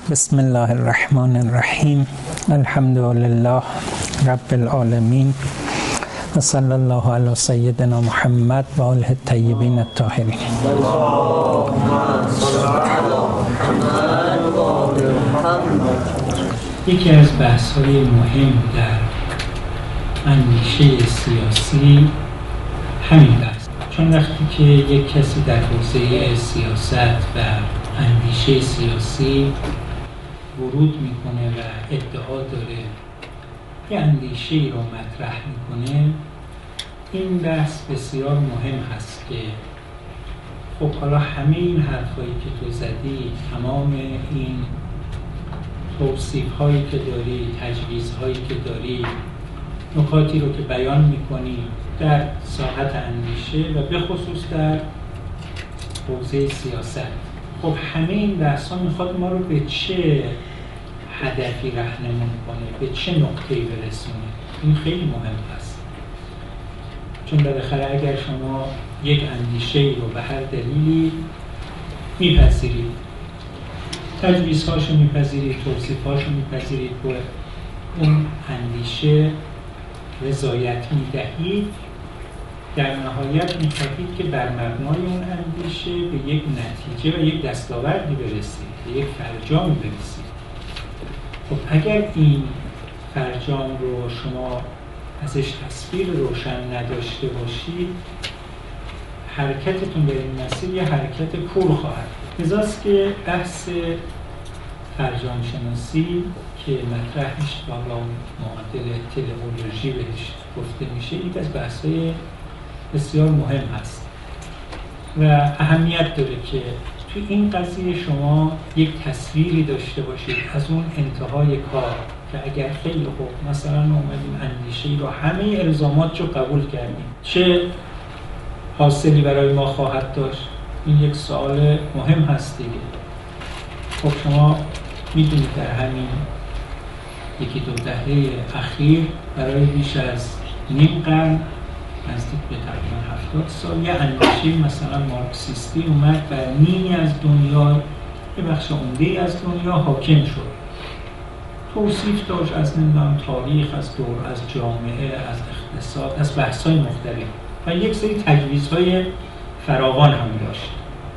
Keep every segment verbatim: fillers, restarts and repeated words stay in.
بسم الله الرحمن الرحیم. الحمد لله رب العالمین و صلی الله علی سیدنا محمد و آله الطیبین الطاهرین. یکی از بحث‌های مهم در اندیشه سیاسی همین بحث، چون وقتی که یک کسی در حوزه سیاست و اندیشه سیاسی ورود میکنه و ادعا داره یه اندیشه ای رو مطرح میکنه، این بحث بسیار مهم هست که خب حالا همه این حرفایی که تو زدی، تمام این توصیف هایی که داری، تجویز هایی که داری، نکاتی رو که بیان میکنی در ساحت اندیشه و به خصوص در حوزه سیاست، خب همه این بحث ها میخواد ما رو به چه هدفی راهنمون کنه، به چه نقطه‌ای برسونه. این خیلی مهم است، چون بالاخره اگر شما یک اندیشه‌ای رو به هر دلیلی میپذیرید، تجویزهاشو میپذیرید، توصیفهاشو میپذیرید، به اون اندیشه رضایت میدهید، در نهایت میخواهید که بر مبنای اون اندیشه به یک نتیجه و یک دستاوردی برسید، به یک فرجامی برسید. خب اگر این فرجام رو شما ازش تصویر روشن نداشته باشید، حرکتتون به این مسیر یه حرکت کور خواهد. لذاست که بحث فرجام شناسی که مطرح میشه، بالا معادل تلئولوژی بهش گفته میشه، یک از بحث‌های بسیار مهم هست و اهمیت داره که توی این قضیه شما یک تصویری داشته باشید از اون انتهای کار، که اگر خیلی خوب مثلا اومدیم اندیشه‌ای رو همه الزامات رو قبول کردیم، چه حاصلی برای ما خواهد داشت؟ این یک سوال مهم هست دیگه. خب شما میدونید در همین یکی دو دهه اخیر برای بیش از نیم قرن، نزدیک به تقریبا هفتاد سال، یه اندیشه مثلا مارکسیستی اومد بر نیمی از دنیا، یه بخش عمده‌ای از دنیا حاکم شد. توصیف داشت از نمیدونم تاریخ، از دور، از جامعه، از اقتصاد، از بحث‌های مختلف و یک سری تجویزهای فراوان هم داشت.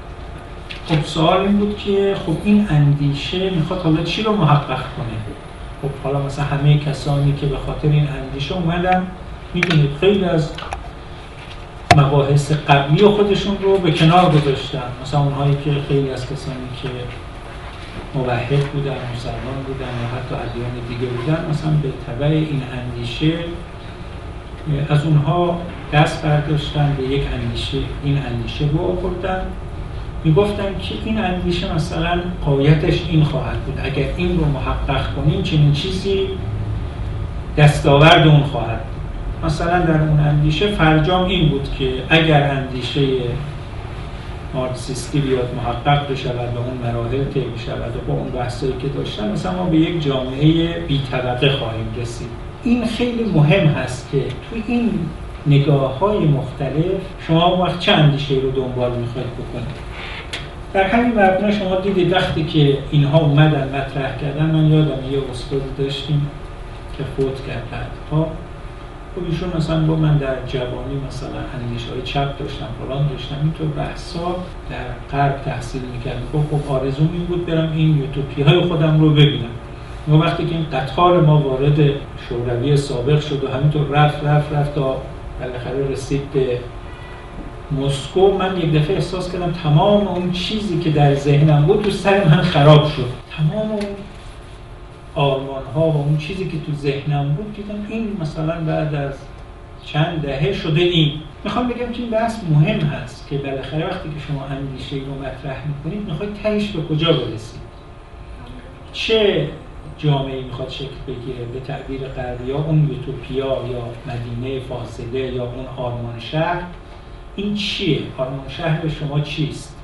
خب سوال این بود که خب این اندیشه میخواد حالا چی رو محقق کنه؟ خب حالا مثلا همه کسانی که به خاطر این اندیشه اومدن، میدونید خیلی از مباحث قبلی خودشون رو به کنار گذاشتن، مثلا اونهایی که خیلی از کسانی که موحد بودن، مسلمان بودن یا حتی ادیان دیگه بودن، مثلا به تبع این اندیشه از اونها دست برداشتن، به یک اندیشه این اندیشه رو آوردن، میگفتن که این اندیشه مثلا غایتش این خواهد بود، اگر این رو محقق کنیم چنین چیزی دستاورد اون خواهد بود. مثلا در اون اندیشه فرجام این بود که اگر اندیشه مارکسیستی بیاد محقق بشود و اون مراحل طی بشود و با اون بحثایی که داشتن، مثلا ما به یک جامعه بی طبقه خواهیم رسید. این خیلی مهم هست که توی این نگاه‌های مختلف شما وقت چه اندیشه رو دنبال می‌خواید بکنید. در همین مبنا شما دیدید وقتی که اینها اومدن مطرح کردن، من یادم یه استاد داشتیم که فوت کرد بعدها، خب ایشون مثلا با من در جوانی مثلا اندیشه‌های چپ داشتم، فلان داشتم، اینطور بحثا در غرب تحصیل می‌کردم. خب خب آرزوم این بود برم این یوتوپیای خودم رو ببینم. و وقتی که این قطار ما وارد شوروی سابق شد و همینطور رفت رفت رفت تا بالاخره رسید به مسکو، من یک دفعه احساس کردم تمام اون چیزی که در ذهنم بود تو سر من خراب شد. تمام اون آرمان ها و اون چیزی که تو ذهنم بود، دیدم این مثلا بعد از چند دهه شده. این میخوام بگم که این بحث مهم هست که بالاخره وقتی که شما اندیشه رو مطرح میکنید، میخواید تهش به کجا برسید، چه جامعه‌ای میخواد شکل بگیره. به تعبیر غربی ها اون یوتوپیا یا مدینه فاصله یا اون آرمان شهر، این چیه؟ آرمان شهر شما چیست؟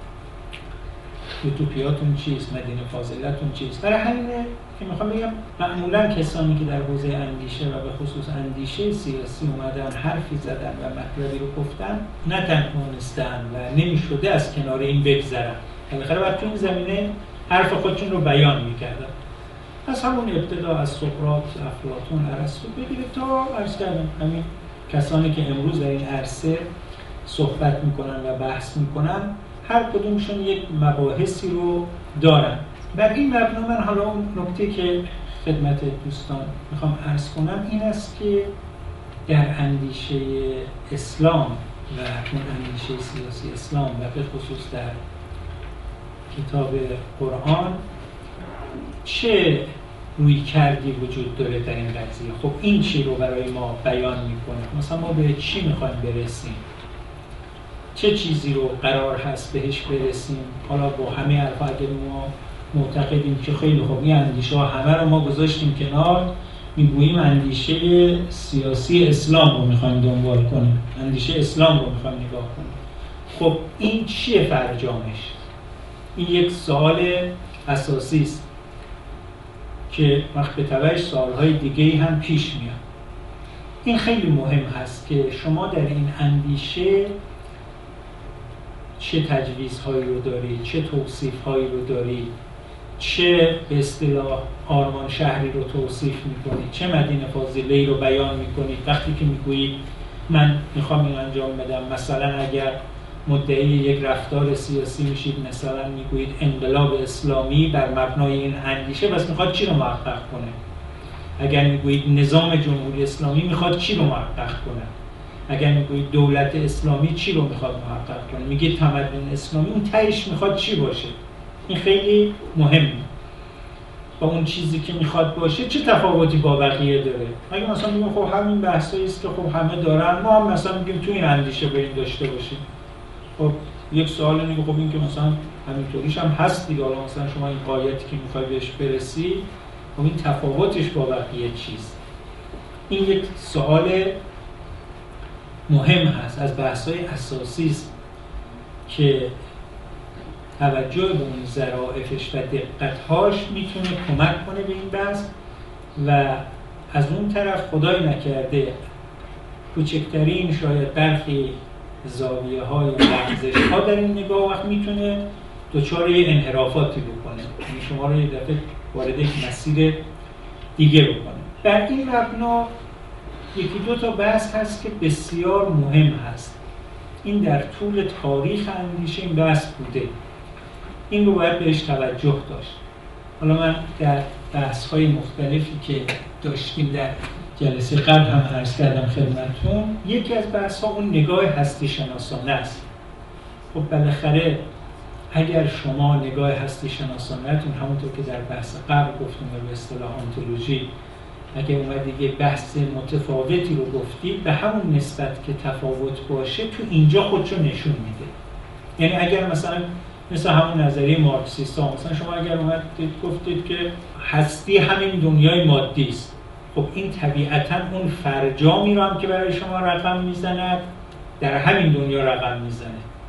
یوتوپیاتون چیست؟ مدینه فاضلتون چیست؟ برای همینه که میخوام بگم معمولا کسانی که در حوزه اندیشه و به خصوص اندیشه سیاسی اومدن حرفی زدن و مطلبی رو گفتن، نه تنها نستن و نمیشده از کنار این بگذرن. بالاخره باید تو این زمینه حرف خودشون رو بیان میکردن. از همون ابتدا از سقراط، افلاطون، ارسطو بگیرید تا عرض کردم همین کسانی که امروز در این عرصه صحبت میکنن و بحث میکنن، هر کدومشون یک مباحثی رو دارن. بر این مبنا من حالا اون نکته که خدمت دوستان میخوام عرض کنم این است که در اندیشه اسلام و اون اندیشه سیاسی اسلام و به خصوص در کتاب قرآن چه روی کردی وجود داره در این قضیه. خب این چی رو برای ما بیان میکنه؟ مثلا ما به چی میخوایم برسیم؟ چه چیزی رو قرار هست بهش برسیم؟ حالا با همه حرفا اگر ما معتقدیم که خیلی خوب این اندیشه ها همه رو ما گذاشتیم کنار، میگوییم اندیشه سیاسی اسلام رو میخوایم دنبال کنیم، اندیشه اسلام رو میخوایم نگاه کنیم. خب این چیه فرجامش؟ این یک سوال اساسی است که وقت به تبعش سوالهای دیگه‌ای هم پیش میاد. این خیلی مهم هست که شما در این اندیشه چه تجویزهایی رو دارید، چه توصیفهایی رو دارید، چه به اصطلاح آرمان شهری رو توصیف میکنید، چه مدینه فاضله‌ای رو بیان میکنید. وقتی که میگویید من میخوام این انجام بدم، مثلا اگر مدعی یک رفتار سیاسی میشید، مثلا میگویید انقلاب اسلامی بر مبنای این اندیشه، بس میخواد چی رو محقق کنه؟ اگر میگویید نظام جمهوری اسلامی میخواد چی رو محقق کنه؟ اگر میگویید دولت اسلامی چی رو میخواد محقق کنه؟ میگید تمدن اسلامی، اون تهش میخواد چی باشه؟ این خیلی مهمه. با اون چیزی که میخواد باشه چه تفاوتی با بقیه داره؟ اگه مثلا میگم خب همین بحثایی است که خب همه دارن، ما هم مثلا میگیم تو این اندیشه بریم داشته باشیم. خب یک سوال اینه، خب این که مثلا همینطوریش هم هست دیگه، حالا مثلا شما این قایتی که میخوای بهش برسی، خب این تفاوتش با بقیه چیست؟ این یک سوال مهم هست، از بحث‌های اساسی است که توجه به اون ظرافش و دقت‌هاش میتونه کمک کنه به این بحث. و از اون طرف خدای نکرده کوچکترین شاید برخی زاویه‌ها یا لغزش‌ها در این نگاه وقت میتونه دچار یه انحرافاتی بکنه، یعنی شما رو یه دفعه وارد یک مسیر دیگه بکنه. در این مبنا یکی دو تا بحث هست که بسیار مهم هست. این در طول تاریخ اندیشه این بحث بوده، این رو باید بهش توجه داشت. حالا من در بحث‌های مختلفی که داشتیم در جلسه قبل هم عرض کردم خدمتتون، یکی از بحث‌ها اون نگاه هستی شناسانه است. خب بالاخره اگر شما نگاه هستی شناسانه‌تون همونطور که در بحث قبل گفتیم به اصطلاح انتولوژی، اگه اومدید یه بحث متفاوتی رو گفتید، به همون نسبت که تفاوت باشه تو اینجا خودشو نشون میده. یعنی اگر مثلا مثل همون نظریه مارکسیستا، مثلا شما اگر اومدید گفتید که هستی همین دنیای مادی است، خب این طبیعتاً اون فرجامی رو هم که برای شما رقم میزند در همین دنیا رقم میزنه.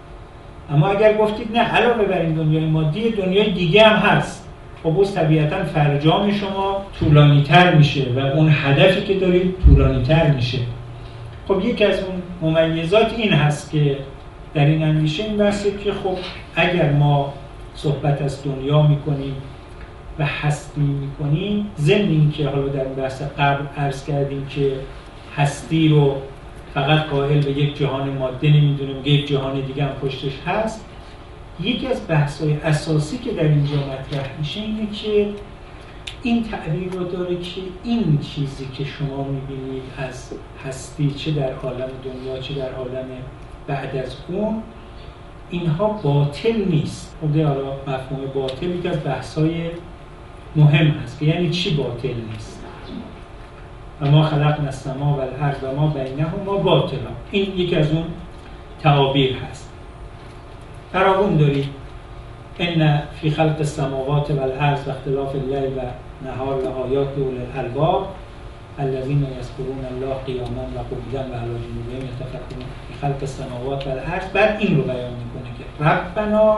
اما اگر گفتید نه علاوه بر این دنیای مادی دنیای دیگه هم هست، خب باز طبیعتاً فرجام شما طولانی‌تر میشه و اون هدفی که دارید طولانی‌تر میشه. خب یکی از اون ممیزات این هست که در این اندیشه این بحثه که خب اگر ما صحبت از دنیا میکنیم و هستی میکنیم، ضمن این که حالا در بحث قبل عرض کردیم که هستی رو فقط قائل به یک جهان ماده نمیدونیم، یک جهان دیگه هم پشتش هست. یکی از بحث‌های اساسی که در اینجا مطرح میشه اینه که این تعبیر رو داره که این چیزی که شما میبینید از هستی، چه در عالم دنیا چه در عالم بعد از اون، اینها باطل نیست. خب حالا مفهوم باطل یک از بحث‌های مهم هست که یعنی چی باطل نیست. و ما خلقنا السماء والارض و ما بینهما باطلا، این یکی از اون تعابیر هست. فراوون دارید ان فی خلق السماوات والارض و اختلاف اللیل و نهار لآیات لأولی الالباب الذین یذکرون الله قیاما و قعودا و علی جنوبهم یتفکرون فی خلق السماوات والارض. بعد این رو بیان میکنه که ربنا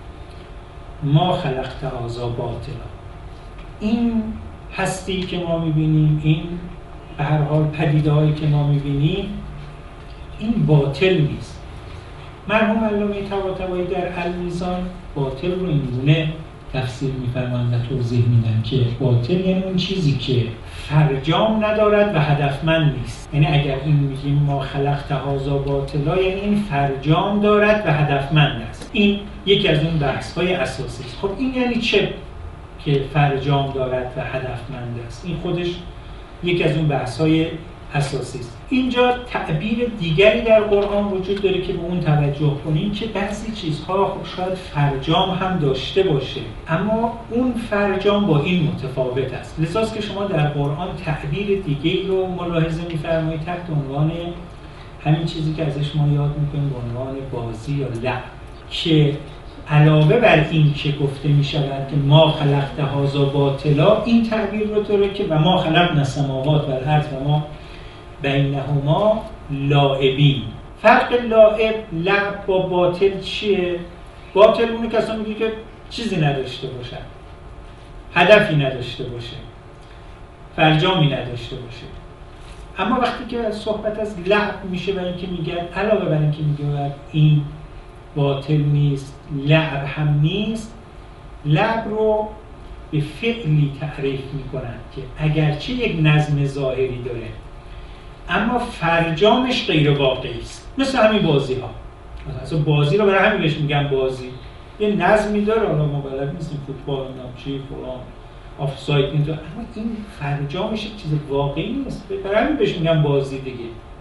ما خلقت هذا باطلا، این هستی که ما میبینیم، این به هر حال پدیده‌هایی که ما میبینیم، این باطل نیست. مرحوم علامه طباطبایی در المیزان باطل رو اینگونه تفسیر می‌فرمایند و توضیح میدن که باطل یعنی اون چیزی که فرجام ندارد و هدفمند نیست. یعنی اگر این میگیم ما خلقت هذا باطلا، یعنی این فرجام دارد و هدفمند است. این یکی از اون بحث‌های اساسی است. خب این یعنی چه که فرجام دارد و هدفمند است؟ این خودش یکی از اون بحث‌های اساسی است. اینجا تعبیر دیگری در قرآن وجود داره که به اون توجه کنیم که بعضی چیزها خب شاید فرجام هم داشته باشه، اما اون فرجام با این متفاوت است. لذاست که شما در قرآن تعبیر دیگه‌ای رو ملاحظه می‌فرمایید تحت عنوان همین چیزی که ازش ما یاد می‌کنیم به عنوان بازی یا لعب، که علاوه بر این که گفته می‌شود که ما خلقت هذا باطلا، این تعبیر رو داره که و ما خلقنا السماوات والارض و ما بینهما لاعبین. فرق لاعب، لعب با باطل چیه؟ باطل اونه که اصلا میگه که چیزی نداشته باشه، هدفی نداشته باشه، فرجامی نداشته باشه. اما وقتی که صحبت از لعب میشه و اینکه میگن علاوه بر اینکه میگه این باطل نیست، لعب هم نیست، لعب رو به فعلی تعریف میکنن که اگرچه یک نظم ظاهری داره اما فرجامش غیر واقعی است. مثل همین بازی ها، مثلا بازی رو برای همین بهش میگن بازی، یه نظمی داره، حالا ما بلد نیستیم فوتبال نام چی فلان آفساید این، اما این فرجامش یک چیز واقعی نیست، برای همین بهش میگن بازی دیگه.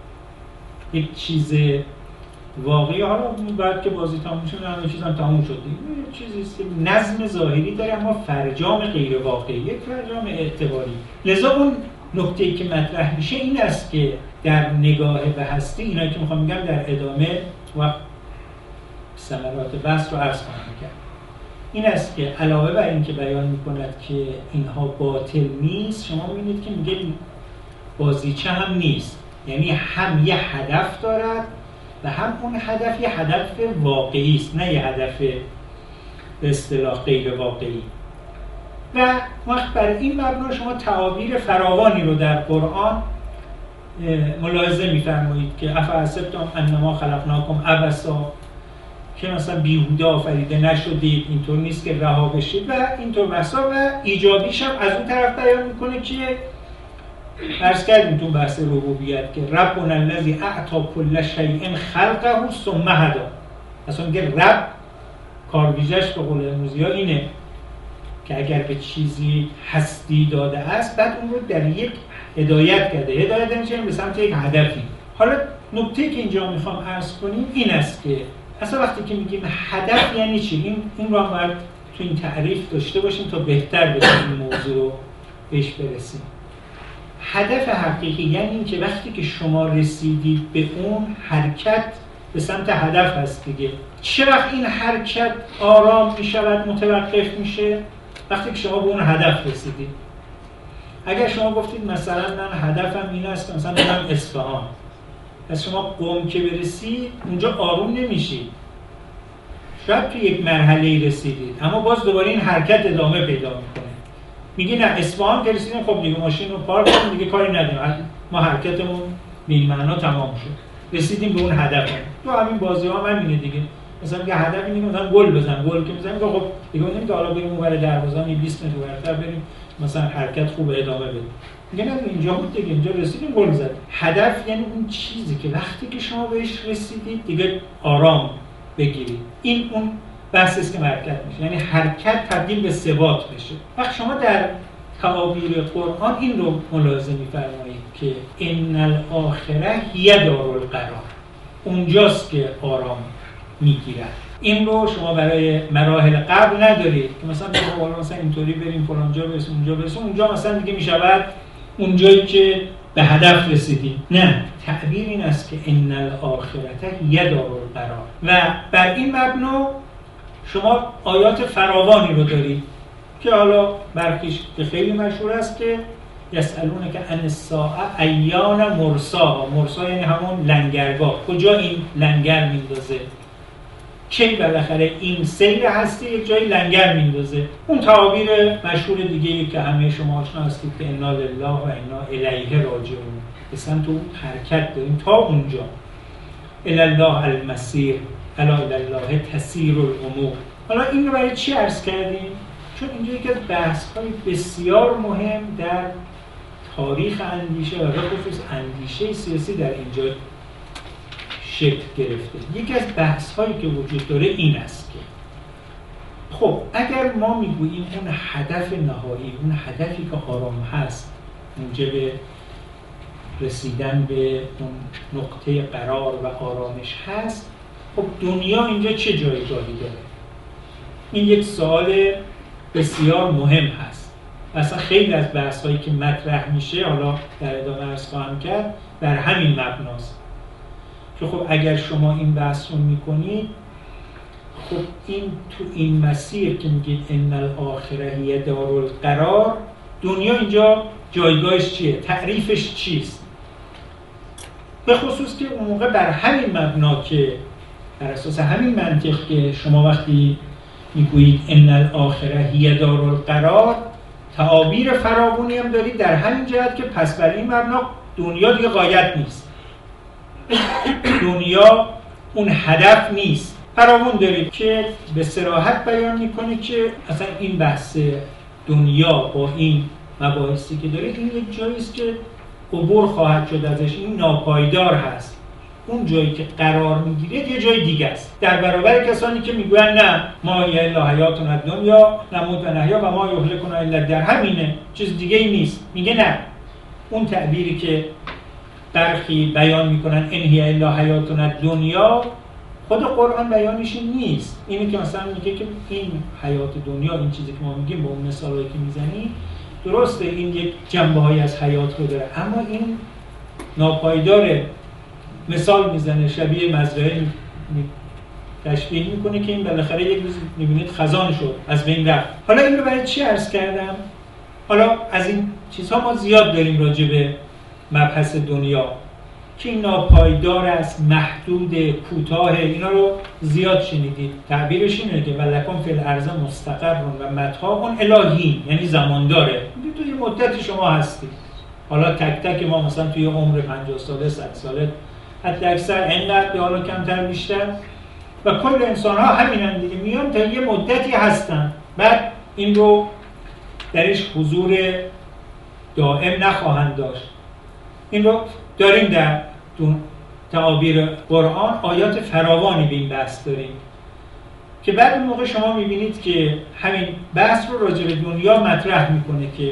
یک چیز واقعی، حالا بعد که بازی تموم شد همه چیز هم تموم شد دیگه، یه چیزی که نظم ظاهری داره اما فرجام غیر واقعی، یک فرجام اعتباری. لذا اون نکته‌ای که مطرح میشه این است که در نگاه به هستی، اینا که میخوام بگم در ادامه و ثمرات بحث رو عرض خواهم کرد، این است که علاوه بر این که بیان میکند که اینها باطل نیست، شما میبینید که میگه بازیچه هم نیست، یعنی هم یه هدف دارد و هم اون هدف یه هدف واقعی است، نه یه هدف به اصطلاح غیر واقعی. و وقت بر این مبنا شما تعابیر فراوانی رو در قرآن ملاحظه می‌فرمایید که افحسبتم انما خلقناکم عبثا، که مثلا بیهوده آفریده نشدید، اینطور نیست که رها بشید و اینطور بحثا. و ایجابیش هم از اون طرف بیان میکنه که عرض کردیم تو بحث ربوبیت که ربنا الذی اعطی کل شیء خلقه ثم هدی. اصلا میگه رب کارویژش به قول امروزی ها اینه که اگر به چیزی هستی داده است بعد اون رو در یک هدایت کرده، هدایت یعنی به سمت یک هدفی. حالا نکته که اینجا میخوام عرض کنیم این است که اصلا وقتی که میگیم هدف یعنی چی، این این رو هم باید تو این تعریف داشته باشیم تا بهتر بتونیم این موضوع رو بهش برسیم. هدف حقیقی یعنی این که وقتی که شما رسیدید به اون، حرکت به سمت هدف هست دیگه. چه وقت این حرکت آرام میشود، متوقف میشه؟ وقتی که شما به اون هدف رسیدید. اگر شما گفتید مثلا من هدفم این است که مثلا برم اصفهان، پس شما قم که برسید اونجا آروم نمیشید، شاید تو یک مرحله رسیدید اما باز دوباره این حرکت ادامه پیدا میکنه. میگی نه اصفهان که رسیدیم خب دیگه ماشین رو پارک کنیم دیگه کاری نداریم، ما حرکتمون به این معنا تمام شد، رسیدیم به اون هدف. تو همین بازی ها هم همینه دیگه، مثلا میگه هدف اینه مثلا گل بزن، گل که میزنیم خب دیگه اونیم که حالا بریم اونور دروازه می بیست متر ورتر بریم مثلا حرکت خوب ادامه بدیم. میگه نه اینجا بود دیگه، اینجا رسیدیم گل زد. هدف یعنی اون چیزی که وقتی که شما بهش رسیدید دیگه آرام بگیرید. این اون بحثی است که حرکت میشه، یعنی حرکت تبدیل به ثبات بشه. وقتی شما در تعابیر قرآن این رو ملاحظه می‌فرمایید که ان الاخره هی دارالقرار، اونجاست که آرام میگیرد. این رو شما برای مراحل قبل ندارید که مثلا بگم مثلا اینطوری بریم فلان جا برسیم اونجا برسیم، اونجا مثلا دیگه میشود اونجایی که به هدف رسیدیم. نه، تعبیر این است که ان الاخرته هی دارالقرار. و بر این مبنا شما آیات فراوانی رو دارید که حالا برخیش که خیلی مشهور است که یسألونک عن الساعه ایان مرساها. مرسا یعنی همون لنگرگاه، کجا این لنگر میندازه، کی بالاخره این سیر هستی یک جایی لنگر میندازه. اون تعابیر مشهور دیگه که همه شما آشنا هستید که انا لله و انا الیه راجعون، اصلا تو حرکت داریم تا اونجا. الی الله المصیر، الا الی الله تسیر الامور. حالا این رو برای چی عرض کردیم؟ چون اینجا یکی از بحث‌های بسیار مهم در تاریخ اندیشه و به خصوص اندیشه سیاسی در اینجا شکل گرفته. یکی از بحث‌هایی که وجود داره این است که خب اگر ما میگوییم اون هدف نهایی، اون هدفی که آرام هست موجب رسیدن به اون نقطه قرار و آرامش هست، خب دنیا اینجا چه جایگاهی داره؟ این یک سوال بسیار مهم هست. اصلا خیلی از بحث‌هایی که مطرح میشه، حالا در ادامه عرض خواهم کرد، در همین مبناست. که خب اگر شما این بحث رو میکنید، خب این تو این مسیر که میگید ان الاخره هی دارالقرار، دنیا اینجا جایگاهش چیه؟ تعریفش چیست؟ به خصوص که اون موقع بر همین مبنا که بر اساس همین منطق که شما وقتی میگویید ان الاخره هی دارالقرار، تعابیر فراوانی هم دارید در همین جهت که پس بر این مبنا دنیا دیگه غایت نیست، دنیا اون هدف نیست. فراوان دارید که به صراحت بیان میکنه که اصلا این بحث دنیا با این مباحثی که دارید این یک جایی است که عبور خواهد شد ازش، این ناپایدار هست. اون جایی که قرار میگیره یه جای دیگه است. در برابر کسانی که میگوین نه ما الا حیاتنا الدنیا نموت و نحیا و ما یهلکنا الا الدهر، همینه، چیز دیگه ای نیست. میگه نه، اون تعبیری که برخی بیان میکنن ان هی الا حیاتنا الدنیا، خود قرآن بیانش این نیست. اینی که مثلا میگه که این حیات دنیا، این چیزی که ما میگیم با اون مثالایی که میزنی درسته، این یک جنبه‌هایی از حیات رو داره، اما این ناپایداره. مثال میزنه شبیه مزرعه تشبیه میکنه که این بالاخره یک روز میبینید خزان شد، از بین رفت. حالا این رو برای چی عرض کردم؟ حالا از این چیزها ما زیاد داریم راجع به مبحث دنیا که این ناپایدار است، محدود، کوتاه، اینا رو زیاد شنیدید. تعبیرش اینه که ولکم فی الارض مستقر و متاع الهی، یعنی زمان داره، توی یه مدتی شما هستید. حالا تک تک ما مثلا توی عمر پنجاه ساله، صد ساله، حتی اکثر اینقدر، حالا کمتر بیشتر، و کل انسان ها همینن دیگه، میان تا یه مدتی هستن، بعد این رو درش حضور دائم نخواهند داشت. این رو داریم در تعابیر قرآن، آیات فراوانی به این بحث داریم که بعد اون موقع شما میبینید که همین بحث رو راجع به دنیا مطرح میکنه که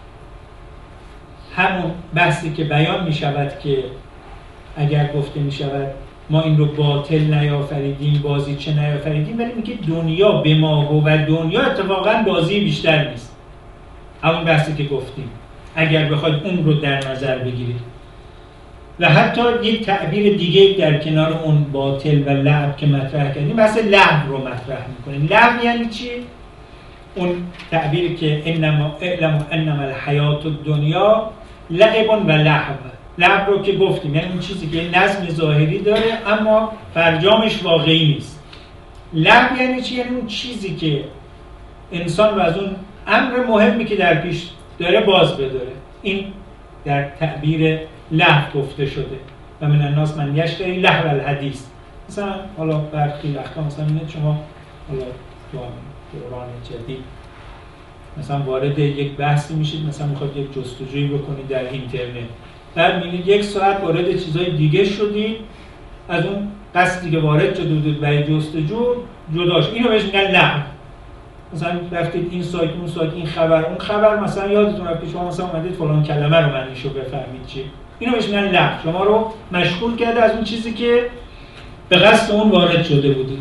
همون بحثی که بیان میشود که اگر گفته میشود ما این رو باطل نیافریدیم، بازی چه نیافریدیم، ولی میگه دنیا به ما و دنیا اتفاقا بازی بیشتر نیست. همون بحثی که گفتیم اگر بخواید اون رو در نظر بگیرید. و حتی یک تعبیر دیگه در کنار اون باطل و لعب که مطرح کردیم، بحث لعب رو مطرح میکنیم. لعب یعنی چی؟ اون تعبیری که انما اعلم انما الحیات الدنیا لعب و لهو. لعب رو که گفتیم یعنی اون چیزی که نظم ظاهری داره اما فرجامش واقعی نیست. لعب یعنی چی؟ یعنی اون چیزی که انسان رو از اون امر مهمی که در پیش داره باز بداره. این در تعبیر لهو گفته شده و من الناس من یشتری لهو الحدیث. مثلا حالا برخی وقتا مثلا اینه شما حالا تو دوران جدید مثلا وارد یک بحثی میشید، مثلا میخواد یک جستجویی بکنید در اینترنت، بعد میبینید یک ساعت وارد چیزای دیگه شدید، از اون قصدی که وارد شده بودید برای جستجو جداش. اینو بهش میگن لهو. مثلا رفتید این سایت اون سایت، این خبر اون خبر، مثلا یادتون رفت شما مثلا اومدید فلان کلمه رو معنیشو بفهمید چی، اینو بهش میگن لهو. شما رو مشغول کرده از اون چیزی که به قصد اون وارد شده بودید،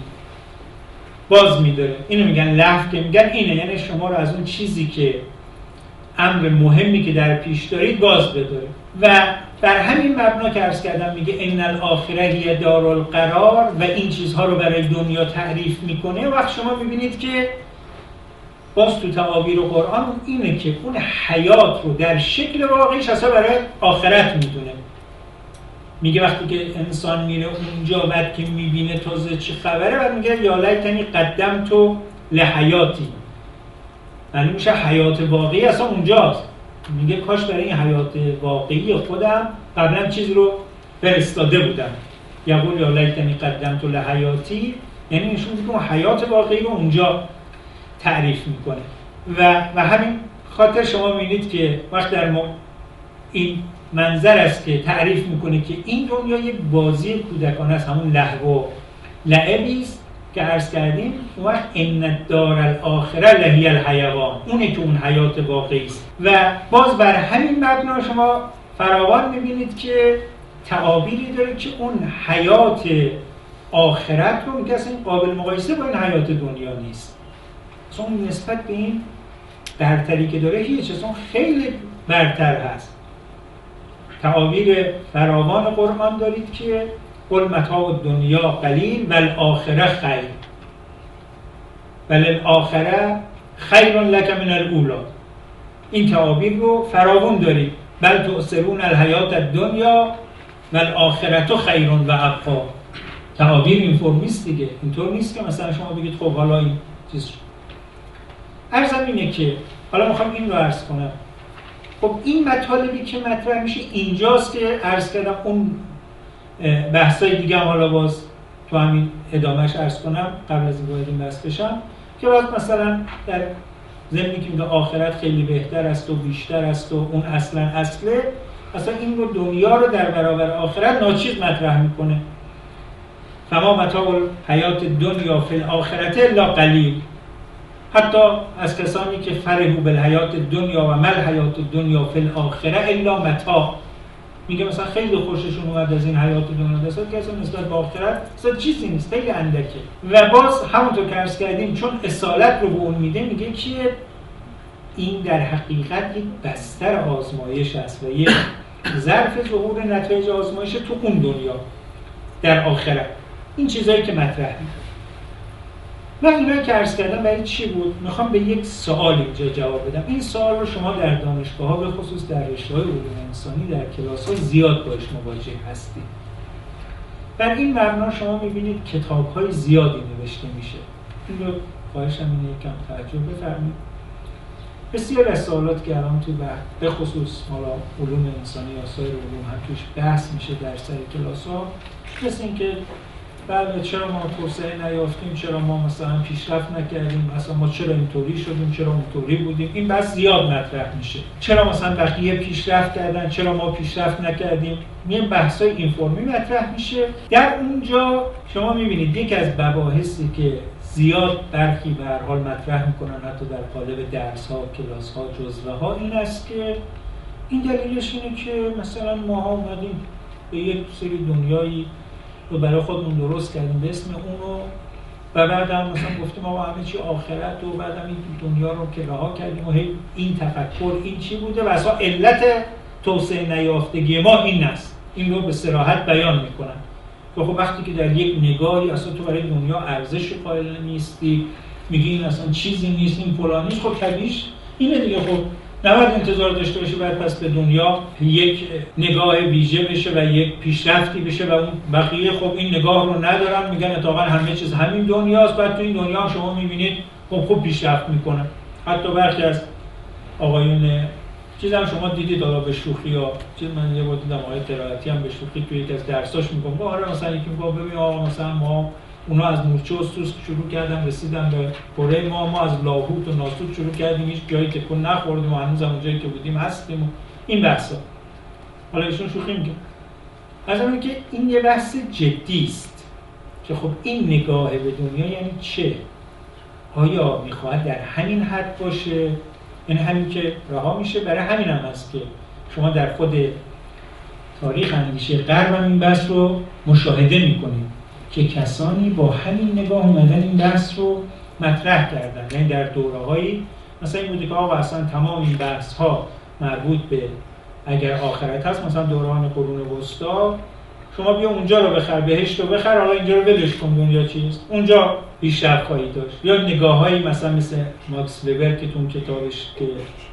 باز میداره. اینو میگن لهو، که میگن اینه، یعنی شما رو از اون چیزی که امر مهمی که در پیش دارید باز بداره. و بر همین مبنا که عرض کردم میگه ان الاخره هی دارالقرار و این چیزها رو برای دنیا تعریف میکنه. وقت شما میبینید که باز تو تعابیر قرآن اینه که اون حیات رو در شکل واقعیش اصلا برای آخرت میدونه. میگه وقتی که انسان میره اونجا بعد که میبینه تازه چه خبره، بعد میگه یا لیتنی قدمت لحیاتی، یعنی میشه حیات واقعی اصلا اونجاست. میگه کاش برای این حیات واقعی خودم قبلا چیزی رو فرستاده بودم. یقول یا لیتنی قدمت لحیاتی، یعنی نشون میده اون حیات واقعی رو اونجا تعریف میکنه. و و همین خاطر شما می‌بینید که وقت در ما این منظر است که تعریف میکنه که این دنیا یک بازی کودکانه است، همون لهو و لعبی است که عرض کردیم. اون وقت ان الدار الاخره لهی الحیوان، اونه که اون حیات واقعی است. و باز بر همین مبنا شما فراوان میبینید که تعابیری داره که اون حیات آخرت رو میگه اصلا قابل مقایسه با این حیات دنیا نیست، اصلا اون نسبت به این برتری که داره هیچ، اصلا خیلی برتر هست. تعابیر فراوان قرآن دارید که قل متاع دنیا قلیل و الاخره خیر، بل الاخره خیر لک من الاولی. این تعابیر رو فراوان دارید. بل تؤثرون الحیات الدنیا و الاخره خیر و ابقی. تعابیر این فرمیست دیگه، اینطور نیست که مثلا شما بگید خب حالا این چیز. عرضم اینه که حالا میخوام این رو عرض کنم. خب این مطالبی که مطرح میشه اینجاست که عرض کردم اون بحثای دیگه هم حالا باز تو همین ادامهش عرض کنم قبل از اینکه وارد این بحث بشم، که باز مثلا در ضمنی که میگه آخرت خیلی بهتر است و بیشتر است و اون اصلا اصله، اصلا این رو دنیا رو در برابر آخرت ناچیز مطرح میکنه. فما متاع الحیات دنیا فی الاخرة الا قلیل. حتی از کسانی که فرحوا بالحیات دنیا و مل حیات دنیا فی الاخره الا متاع، میگه مثلا خیلی خوششون اومد از این حیات دنیا، درسته که اصلا نسبت به آخرت اصلا چیزی نیست، خیلی اندکه. و باز همونطور که عرض کردیم چون اصالت رو به اون میده، میگه که این در حقیقت یک بستر آزمایش است و یک ظرف ظهور نتایج آزمایش تو اون دنیا در آخرت. این چیزایی که مطرح میده. من اینا که عرض کردم برای چی بود؟ میخوام به یک سوال اینجا جواب بدم. این سوال رو شما در دانشگاه‌ها به خصوص در رشته‌های علوم انسانی در کلاس‌ها زیاد باش مواجه هستید. در این مبنا شما می‌بینید کتاب‌های زیادی نوشته میشه. این رو خواهشم اینه یکم توجه بفرمایید. بسیار از سوالات که الان تو به خصوص مالا علوم انسانی یا سایر علوم هم توش بحث میشه در سر کلاس‌ها، مثل اینکه بله چرا ما توسعه نیافتیم، چرا ما مثلا پیشرفت نکردیم، مثلا ما چرا اینطوری شدیم، چرا اونطوری بودیم. این بحث زیاد مطرح میشه. چرا مثلا بقیه پیشرفت کردن، چرا ما پیشرفت نکردیم. این بحث‌های این فرمی مطرح میشه. در اونجا شما میبینید یکی از مباحثی که زیاد برخی به هر حال مطرح میکنن حتی در قالب درس‌ها، کلاس‌ها، جزوه‌ها، این است که این دلیلش اینه که مثلا ما ها اومدیم به یک سری دنیایی رو برای خودمون درست کردیم به اسم اونو و بعد هم مثلا گفتیم ما همه چی آخرت و بعد هم این دنیا رو که رها کردیم و هی این تفکر این چی بوده و اصلا علت توسعه نیافتگی ما این است. این رو به صراحت بیان میکنن که خب وقتی که در یک نگاهی اصلا تو برای دنیا ارزش قائل نیستی، میگی این اصلا چیزی نیست، این فلان نیست، خب طبیعیش اینه دیگه. خب نباید انتظار داشته باشی بعد پس به دنیا یک نگاه ویژه بشه و یک پیشرفتی بشه و اون بقیه خب این نگاه رو ندارن، میگن اتفاقا همه چیز همین دنیاست. بعد تو این دنیا شما میبینید خب خوب پیشرفت میکنه. حتی برخی از آقایون چیزا شما دیدید حالا به شوخی یا چیز، من یه بار دیدم آقای قرائتی هم به شوخی توی یکی از درساش میگم آره مثلا یکی میگه ببین آقا مثلا ما اونا از مورچه و سوسک شروع کردن رسیدن به کره ما، ما از لاهوت و ناسوت شروع کردیم، هیچ جایی تکون نخوردیم و هنوز هم جایی که بودیم هستیم و این بحثا. حالا ایشون شوخی میگه. از همین که این یه بحث جدی است که خب این نگاه به دنیا یعنی چه؟ آیا میخواهد در همین حد باشه؟ یعنی همین که رها میشه؟ برای همین هم هست که شما در خود تاریخ اندیشه غرب این بحث رو مشاهده میکنید که کسانی با همین نگاه اومدن این بحث رو مطرح کردن. یعنی در دوره‌هایی مثلا این بوده که آقا اصلا تمام این بحث‌ها مربوط به اگر آخرت هست، مثلا دوران قرون وسطا شما بیا اونجا رو بخر، بهشت رو بخر، حالا اینجا رو ولش کن، دنیا چیست؟ اونجا پیشرفت خواهی داشت. یا نگاه‌هایی مثلا مثل ماکس وبر که تو اون کتابش که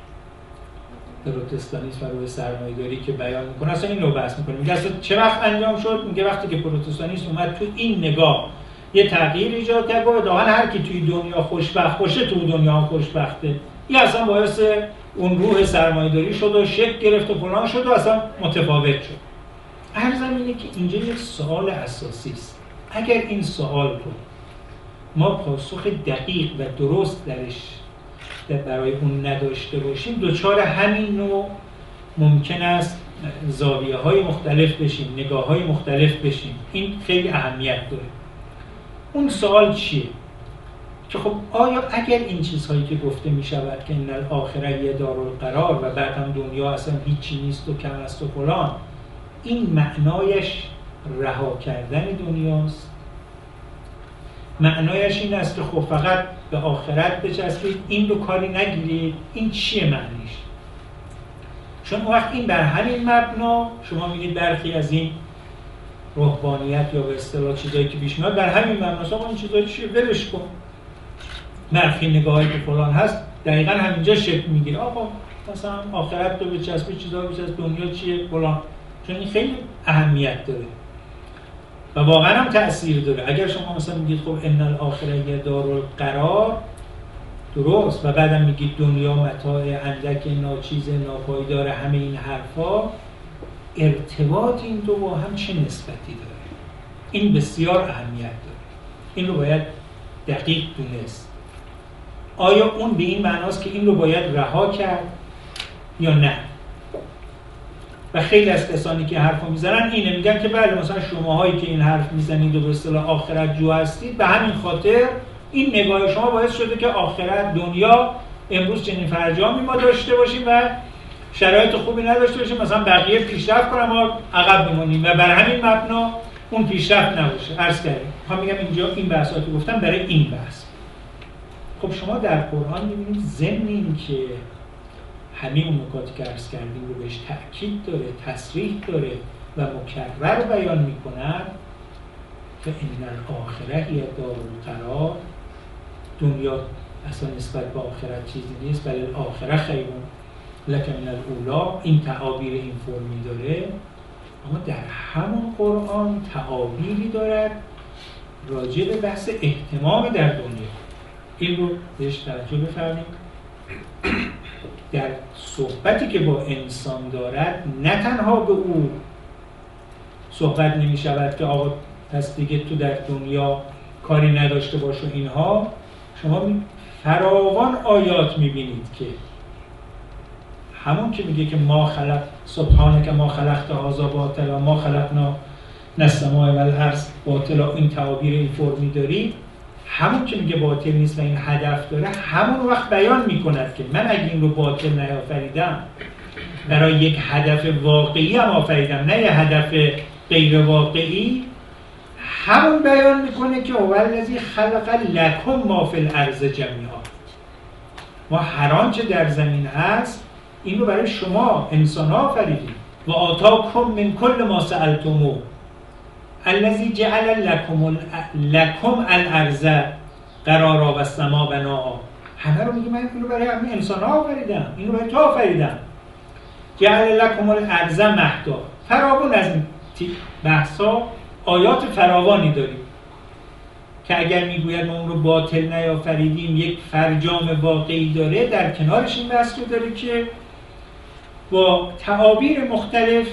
پروتستانیسم و روی سرمایه‌داری که بیان میکنه اصلا این رو بحث میکنه. میگه اصلا چه وقت انجام شد؟ میگه وقتی که پروتستانیسم اومد تو این نگاه یه تغییر ایجاد کرد، گفت واقعا هر کی توی دنیا خوشبخت باشه تو دنیا هم خوشبخته. این اصلا باعث اون روح سرمایه‌داری شد و شکل گرفت و فلان شد و اصلا متفاوت شد. عرضم اینه که اینجا یک سوال اساسی است. اگر این سوال رو ما پاسخ دقیق و درست درش برای اون نداشته باشیم دوچار همین نوع ممکن است زاویه های مختلف بشیم، نگاه های مختلف بشیم. این خیلی اهمیت داره. اون سوال چیه؟ که خب آیا اگر این چیزهایی که گفته می شود که این الاخره یه دارالقرار و بعد هم دنیا اصلا هیچی نیست و کم است و فلان، این معنایش رها کردن دنیاست؟ معنایش این است که خب فقط به آخرت بچسبید، این رو کاری نگیرید؟ این چیه معنیش؟ چون وقت این بر همین مبنا شما میگید برخی از این روحانیت یا به اصطلاح چیزایی که پیش میاد در همین مبنا آقا این چیزایی چیه ولش کن. برخی نگاهی که فلان هست دقیقاً همینجا شکل میگیره، آقا مثلا آخرت رو بچسبید، چیزا رو بچسبید، دنیا چیه فلان. چون این خیلی اهمیت داره و واقعا هم تأثیر داره. اگر شما مثلا میگید خب ان الاخره دارالقرار، درست، و بعدم میگید دنیا متاع اندک ناچیز ناپایدار، همه این حرفا، ارتباط این دو با هم چه نسبتی داره؟ این بسیار اهمیت داره. این رو باید دقیق دونست. آیا اون به این معناست که این رو باید رها کرد یا نه؟ و خیلی از کسانی که حرفو میزنن اینه، میگن که بله مثلا شماهایی که این حرف میزنید و به اصطلاح آخرت جو هستید، به همین خاطر این نگاه شما باعث شده که آخرت دنیا امروز چنین فرجامی ما داشته باشیم و شرایط خوبی نداشته باشیم، مثلا بقیه پیشرفت کنن ما عقب بمونیم و بر همین مبنا اون پیشرفت نباشه. عرض کردیم میخوام میگم اینجا این بحثاتی گفتم برای این بحث. خب شما در قرآن میبینید ضمن این که همه اون نکاتی که عرض کردیم رو بهش تأکید داره، تصریح داره و مکرر بیان میکنن که این الاخره هی دارالقرار، دنیا اصلا نسبت به آخرت چیزی نیست، بل الاخره خیر لک من الاولی. این تعابیر این فرمی داره، اما در همون قرآن تعابیری دارد راجع به بحث اهتمام در دنیا. این رو بهش توجه بفرمایید. در صحبتی که با انسان دارد نه تنها به او صحبت نمی شود که آقا پس دیگه تو در دنیا کاری نداشته باش و اینها، شما فراوان آیات میبینید که همون که میگه که ما خلق سبحانه که ما خلقت هذا باطلا ما خلقنا السماء والارض باطلا، این تعابیر این فرمی دارید، همون که میگه باطل نیست و این هدف داره، همون وقت بیان میکند که من اگه این رو باطل نیافریدم، برای یک هدف واقعی هم آفریدم، نه یه هدف غیر واقعی، همون بیان میکنه که هو الذی خلق لکم ما فی الارض جمیعا، ما هر آنچه در زمین هست این رو برای شما انسان ها آفریدیم. و آتاکم من کل ما سألتموه الذی جعل لکم لکم الارض قرارا و السماء بناء. همه رو میگه من این رو برای همین انسان ها آفریدم، این رو برای تو آفریدم. جعل لکم الارض مهدا. فراوان از این بحثا آیات فراوانی داریم که اگر میگوید ما اون رو باطل نیافریدیم، یک فرجام واقعی داره. در کنارش این بحث رو داره که با تعابیر مختلف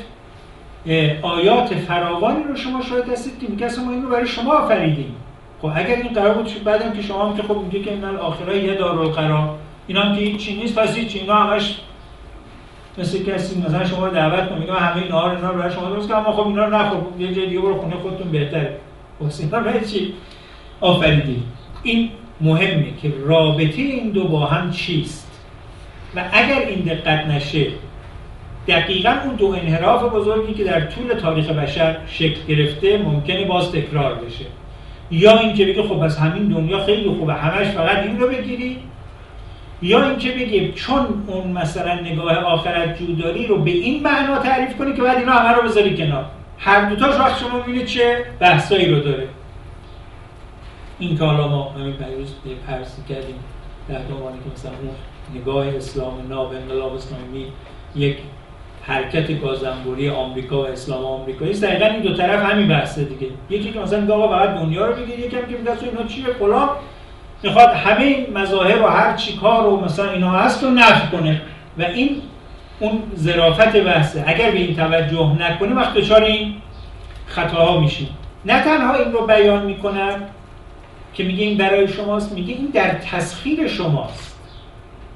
آیات فراوانی رو شما شاهد هستید که میگه ما این رو برای شما آفریدیم. خب اگر این قرار بود بعدم که شما هم که خب میگه که این الاخره یه دارالقرار، اینا هم که هیچی نیست، پس هیچ، اینا همش مثل کسی مثلا شما رو دعوت کنه میگه همه اینا رو اینا رو برای شما درست کردم، اما خب اینا رو نخور، یه جای دیگه برو خونه خودتون بهتره. واسه اینا برای چی آفریدیم؟ این مهمه که رابطه این دو با هم چیست و اگر این دقت نشه دقیقاً اون دو انحراف بزرگی که در طول تاریخ بشر شکل گرفته ممکنه باز تکرار بشه. یا این که بگه خب بس همین دنیا خیلی خوبه همش فقط این رو بگیری، یا این که بگه چون اون مثلا نگاه آخرت جوداری رو به این معنا تعریف کنی که بعد اینا همه رو بذاری کنار. هر دوتاش وقت شما میبینید چه بحثایی رو داره. این که حالا ما همین پیروز پرسی کردیم در دومانی که مثلا اون نگاه اسلام ناب انقلاب اسلامی یک حرکت گازنبوری آمریکا و اسلام آمریکایی است. دقیقاً این دو طرف همین بحثه دیگه. یکی که مثلا میگه آقا فقط دنیا رو بگیر، یکی هم که میگه اینا چیه فلان، میخواد همه این مظاهر و هر چی کار و مثلا اینا هست رو نفی کنه و این اون ظرافت بحثه. اگر به این توجه نکنه وقت دچار این خطاها میشیم. نه تنها این رو بیان میکنن که میگه این برای شماست، میگه این در تسخیر شماست.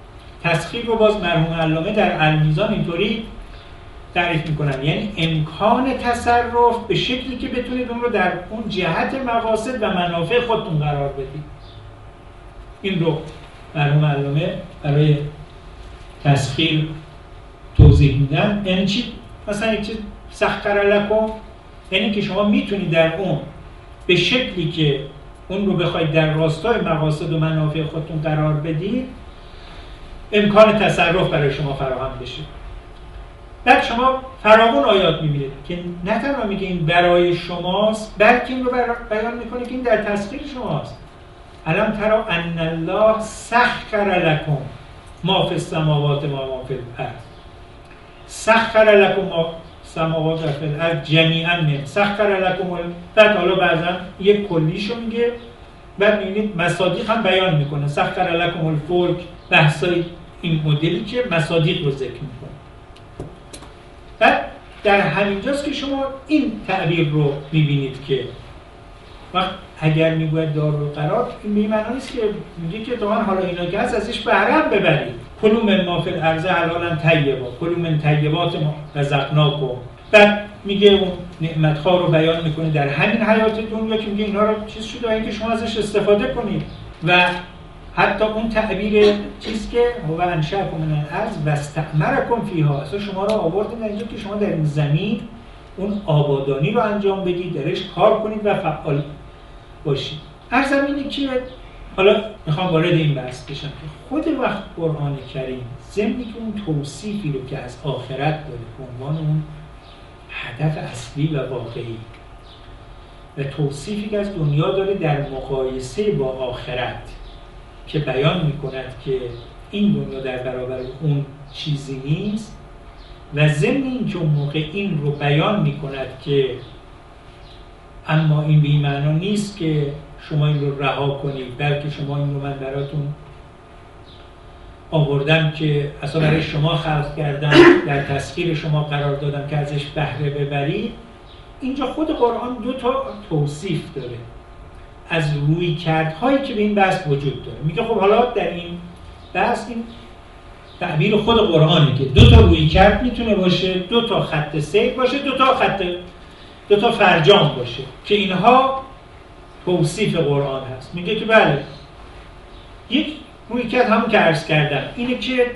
تسخیر رو باز مرحوم علامه در المیزان اینطوری تعریف میکنن، یعنی امکان تصرف به شکلی که بتونید اون رو در اون جهت مقاصد و منافع خودتون قرار بدید. این رو مرحوم علامه برای تسخیر توضیح میدن. یعنی چی؟ مثلا یک چیز سخر لکم، یعنی که شما میتونید در اون به شکلی که اون رو بخواید در راستای مقاصد و منافع خودتون قرار بدید امکان تصرف برای شما فراهم بشه. بعد شما فراوان آیات میبینید که نه تنها میگه این برای شماست، بلکه این رو بیان میکنه که این در تسخیر شماست. الم ترى ان الله سخر لكم ما فی السماوات و ما فی الارض. سخر لكم ما سماوات و فی الارض جمیعا من سخر لكم. بعد حالا بعضا یک کلیشو میگه، بعد میبینید مصادیق هم بیان میکنه. سخر لكم الفلک، بحثای این مدلی که مصادیق رو ذکر میکنه. بعد در همینجاست که شما این تعبیر رو میبینید که وقت اگر میگوید دارالقرار، این به معنی نیست که میگه که طبعا حالا اینا که هست ازش بهره ببرید. کلوا مما فی الارض حلالا طیبا کلوا من طیبات ما رزقناکم. بعد میگه اون نعمت‌ها رو بیان میکنه در همین حیات دنیا که میگه اینا رو چیز شده اینکه شما ازش استفاده کنید. و حتی اون تعبیر چیز که هو انشأکم من الارض و استعمرکم فیها، اصلا شما رو آورد اینجا که شما در این زمین اون آبادانی رو انجام بدید، درش کار کنید و فعال باشید. هر زمینی که حالا میخوام وارد این بحث بشم که خود وقت قرآن کریم ضمنی که اون توصیفی رو که از آخرت داره به عنوان اون هدف اصلی و واقعی و توصیفی که از دنیا داره در مقایسه با آخرت که بیان میکند که این دنیا در برابر اون چیزی نیست، و ضمن این که اون موقع این رو بیان میکند که اما این به این معنا نیست که شما این رو رها کنید، بلکه شما این رو من براتون آوردم که اصلا برای شما خلق کردم، در تسخیر شما قرار دادم که ازش بهره ببرید. اینجا خود قرآن دو تا توصیف داره از رویکردهایی که به این بحث وجود داره. میگه خب حالا در این بحث این تعبیر خود قرآنه که دو تا رویکرد میتونه باشه، دو تا خط سیر باشه، دو تا خط دو تا فرجام باشه که اینها توصیف قرآن هست. میگه که بله یک رویکرد همون که عرض کردم اینه که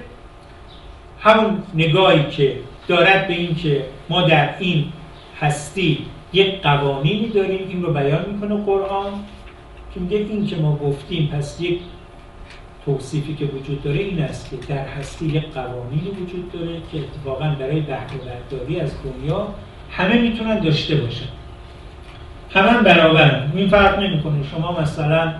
همون نگاهی که دارد به این که ما در این هستی یک قوانینی داریم، این رو بیان میکنه قرآن که میگه این که ما گفتیم پس یک توصیفی که وجود داره این است که در هستی یک قوانینی وجود داره که اتفاقا برای بهره برداری از دنیا همه میتونن داشته باشن، همه برابرن. این فرق نمیکنه شما مثلا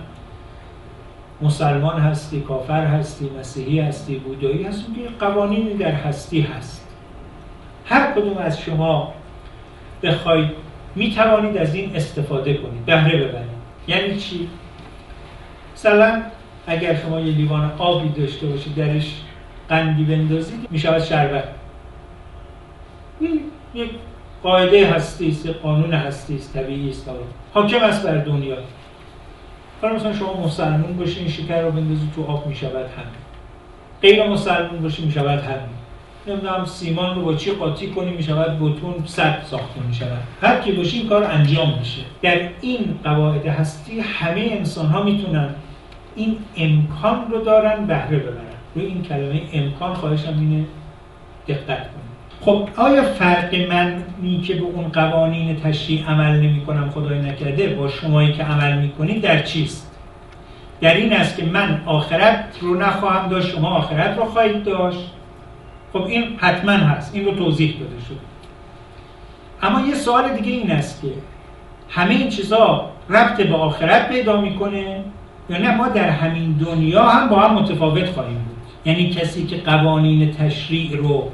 مسلمان هستی، کافر هستی، مسیحی هستی، بودایی هستی، که قوانینی در هستی هست. هر کدوم از شما بخواید میتوانید از این استفاده کنید، بهره ببرید. یعنی چی؟ مثلا اگر شما یه لیوان آبی داشته باشید درش قندی بندازید میشود شربت. این یک قاعده هستی است، قانون هستی است، طبیعی است، حاکم است بر دنیا. حالا مثلا شما مسلمان باشین شکر رو بندازید تو آب میشود همین، غیر مسلمان باشین میشود همین، نمیدونم سیمان رو با چی قاطی کنی میشود بتون سد ساخته میشود. هر کی باشین کار انجام میشه. در این قواعد هستی همه انسان ها میتونن این امکان رو دارن بهره ببرن. روی این کلمه امکان خواهشم اینه دقت کنید. خب آیا فرق منی که به اون قوانین تشریع عمل نمی کنم خدای نکرده با شمایی که عمل میکنید در چیست؟ در این است که من آخرت رو نخواهم داشت، شما آخرت رو خواهید داشت. خب این حتما هست، این رو توضیح داده شد. اما یه سوال دیگه این است که همه این چیزها ربط به آخرت پیدا میکنه یا نه ما در همین دنیا هم با هم متفاوت خواهیم بود؟ یعنی کسی که قوانین تشریع رو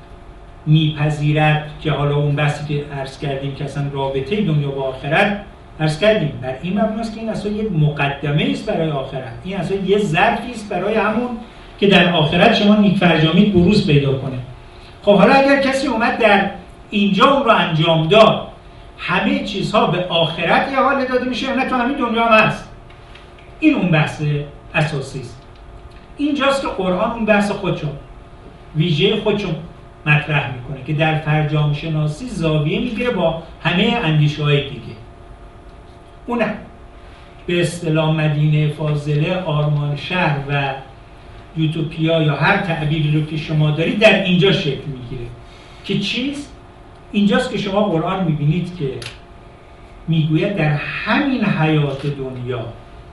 میپذیرد که حالا اون بحثی که عرض کردیم که اصلا رابطه دنیا با آخرت عرض کردیم بر این مبنا است که این اصلا یک مقدمه است برای آخرت، این اصلا یه ظرفی است برای همون که در آخرت شما نیک فرجامید بروز پیدا کنه. خب حالا اگر کسی اومد در اینجا اون رو انجام داد، همه چیزها به آخرت حواله داده میشه یا نه تو همین دنیا هم هست؟ این اون بحث اساسی است. اینجاست که قرآن اون بحث خودشو ویژه خودشو مطرح میکنه که در فرجام شناسی زاویه میگیره با همه اندیشه های دیگه. اون به اصطلاح مدینه فاضله، آرمان شهر و یوتوپیا یا هر تعبیری رو که شما دارید در اینجا شکل میگیره که چیز اینجاست که شما قرآن میبینید که میگوید در همین حیات دنیا،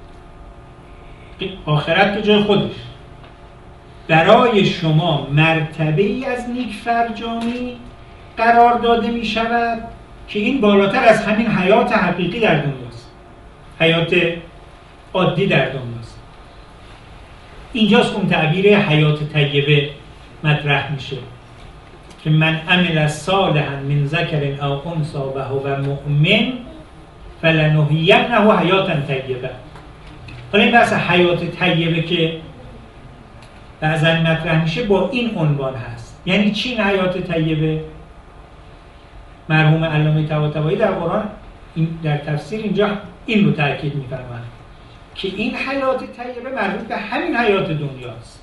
آخرت که جای خودش، برای شما مرتبه ای از نیک فرجامی قرار داده می شود که این بالاتر از همین حیات حقیقی در دنیاست، حیات عادی در دنیاست. اینجاست که اون تعبیر حیات طیبه مطرح میشه که من عمل صالحا من ذکر او انثی و هو مؤمن فلنحیینه حیاتا طیبه. حالا این بحث حیات طیبه که بعضا مطرح میشه با این عنوان هست. یعنی چی این حیات طیبه؟ مرحوم علامه طباطبایی در قرآن این در تفسیر اینجا این رو تاکید می‌فرمایند که این حیات طیبه مربوط به همین حیات دنیاست.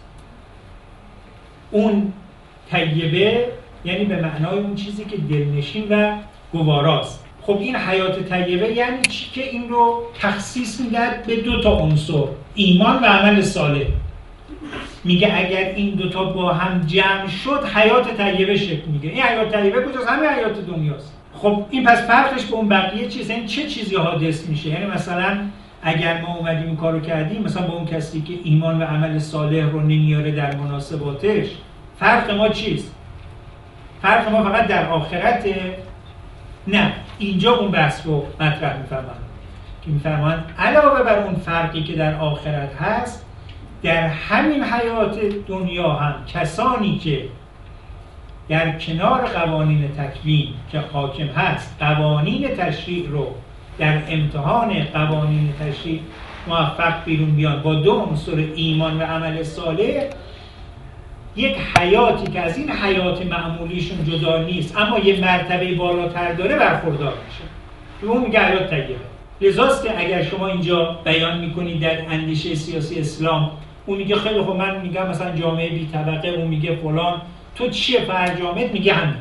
اون طیبه یعنی به معنای اون چیزی که دلنشین و گواراست. خب این حیات طیبه یعنی چی که این رو تخصیص میده به دو تا عنصر، ایمان و عمل صالح. میگه اگر این دوتا با هم جمع شد حیات طیبه شکل میگیره. این حیات طیبه کجاست؟ همین حیات دنیاست. خب این پس فرقش با اون بقیه چیز، این چه چیزی حادث میشه؟ یعنی مثلا اگر ما اومدیم این کارو کردیم، مثلا با اون کسی که ایمان و عمل صالح رو نمیاره در مناسباتش، فرق ما چیست؟ فرق ما فقط در آخرته؟ نه، اینجا اون بحث رو مطرح میفرمایند که میفرمایند علاوه بر اون فرقی که در آخرت هست، در همین حیات دنیا هم کسانی که در کنار قوانین تکوین که حاکم هست قوانین تشریع رو در امتحان قوانین تشریع موفق بیرون بیان با دو عنصر ایمان و عمل صالح، یک حیاتی که از این حیات معمولیشون جدا نیست اما یه مرتبه بالاتر داره برخوردار میشه. به اون میگه حیات طیبه. لذاست که اگر شما اینجا بیان میکنید در اندیشه سیاسی اسلام، اون میگه خیلی خب من میگم مثلا جامعه بی طبقه، اون میگه فلان، تو چیه فرجامت؟ میگه همین.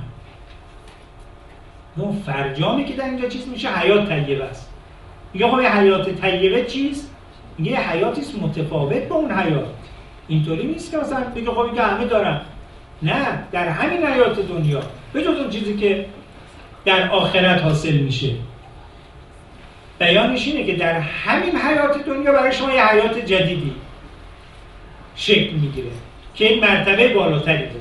اون فرجامی که در اینجا چیز میشه حیات طیبه است. میگه خب یه حیات طیبه چیست؟ میگه یه حیاتی است متفاوت با اون حیات. اینطوری نیست که مثلا بگه خب اینکه همه دارن. نه، در همین حیات دنیا به جز اون چیزی که در آخرت حاصل میشه. بیانش اینه که در همین حیات دنیا برای شما یه حیات جدیدی شکل میگیره که این مرتبه بالاتری داره.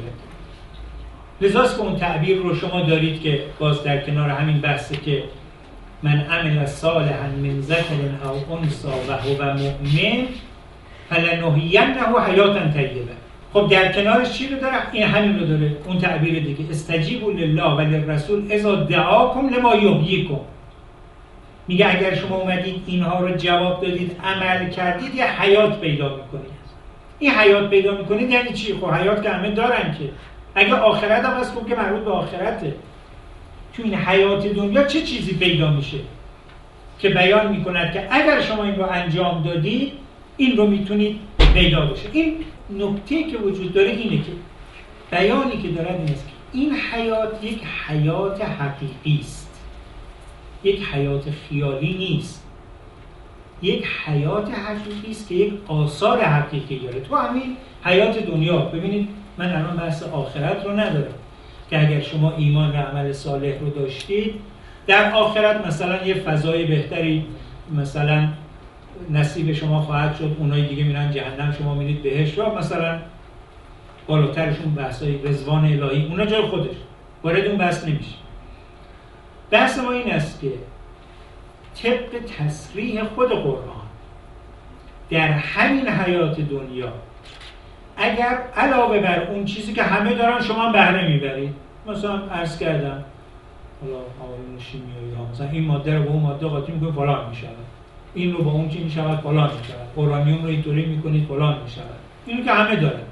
لذاست که اون تعبیر رو شما دارید که باز در کنار همین بحثه که من عمل صالحا من ذکر او انثی و هو مؤمن فلنحیینه حیاتا طیبه. خب در کنارش چی رو داره؟ این همین رو داره، اون تعبیر دیگه، استجیبوا لله و للرسول اذا دعاکم لما یحییکم. میگه اگر شما اومدید اینها رو جواب دادید، عمل کردید، یه حیات پیدا میکنید. این حیات پیدا میکنید یعنی چی؟ خب حیات که همه دارن که. اگه آخرت هم هست خب که مربوط به آخرته. تو این حیات دنیا چه چیزی پیدا میشه که بیان میکند که اگر شما این رو انجام دادید این رو میتونید پیدا بشه. این نکته که وجود داره اینه که بیانی که دارد این است که این حیات یک حیات حقیقی است، یک حیات خیالی نیست، یک حیات حقیقی است که یک آثار حقیقی داره تو همین حیات دنیا. ببینید من الان بحث آخرت رو ندارم که اگر شما ایمان و عمل صالح رو داشتید در آخرت مثلا یه فضای بهتری مثلا نصیب شما خواهد شد، اونایی دیگه میرن جهنم، شما میرید بهشت، یا مثلا بالاترشون بحثای رضوان الهی، اونا جای خودش، وارد اون بحث نمیشه. بحث ما این است که طبق تصریح خود قرآن در همین حیات دنیا اگر علاوه بر اون چیزی که همه دارن شما هم بهره میبرید، مثلا عرض کردم حالا آقایون شیمیایی ها مثلا این ماده رو با اون ماده قاطی میکنید فلان میشود، این رو با اون چی میشود فلان میشود، اورانیوم رو اینطوری میکنید فلان میشود، اینو که همه دارن.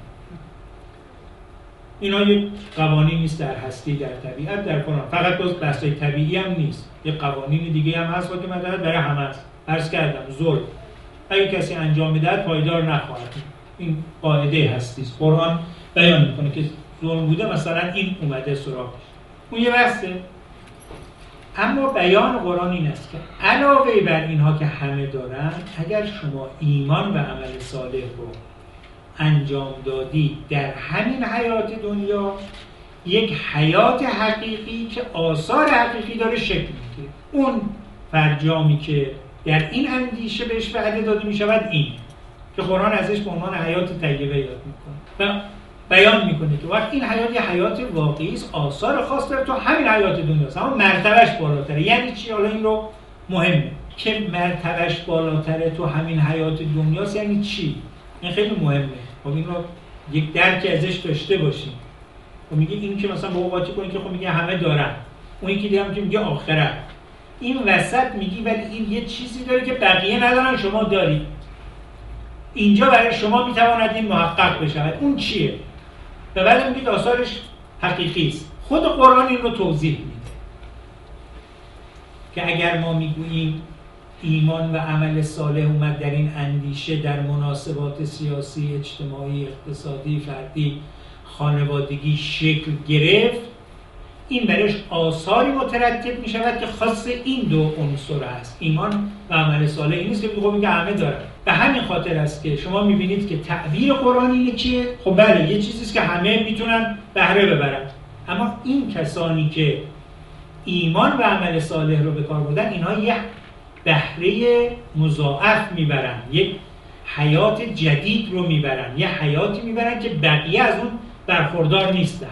اینا یک قوانین نیست در هستی، در طبیعت، در فلان، فقط باز بحثای طبیعی هم نیست، یک قوانین دیگه هم هست که مثلا برای همه است. عرض کردم ظلم اگه کسی انجام میدهد پایدار نخواهد، این قاعده هستی است. قرآن بیان میکنه که ظلم بوده مثلا این اومده سراغش، اون یه بحثه. اما بیان قرآن این است که علاوه بر اینها که همه دارن، اگر شما ایمان و عمل صالح رو انجام دادی در همین حیات دنیا، یک حیات حقیقی که آثار حقیقی داره شکل میگیره. اون فرجامی که در این اندیشه بهش وعده داده میشود این که قرآن ازش به عنوان حیات طیبه یاد میکنه و بیان میکنه که وقت این حیات یه حیات واقعی است، آثار خاص داره تو همین حیات دنیا است، اما مرتبهش بالاتره. یعنی چی؟ حالا این رو مهمه که مرتبهش بالاتره تو همین حیات دنیاست. یعنی چی؟ این خیلی مهمه. خب این رو یک درک ازش داشته باشیم. خب میگه این که مثلا با قاطی کنید که خب میگه همه دارن، اون یکی دیگه هم که میگه آخرت. این وسط میگی ولی این یه چیزی داره که بقیه ندارن شما دارید، اینجا برای شما میتواند این محقق بشود. اون چیه؟ و بعد میگید آثارش حقیقی است. خود قرآن این رو توضیح میده که اگر ما میگوییم ایمان و عمل صالح اومد در این اندیشه در مناسبات سیاسی، اجتماعی، اقتصادی، فردی، خانوادگی شکل گرفت، این برش آثاری مترتب می شود که خاص این دو عنصر است، ایمان و عمل صالح. این نیست که بگو میگه همه دارن. به همین خاطر است که شما میبینید که تعبیر قرآن اینه چیه؟ خب بله یه چیزیست که همه میتونن بهره ببرن، اما این کسانی که ایمان و عمل صالح رو به کار بردن، اینها یک بهره مضاعف میبرن، یک حیات جدید رو میبرن، یک حیاتی میبرن که بقیه از اون برخوردار نیستن.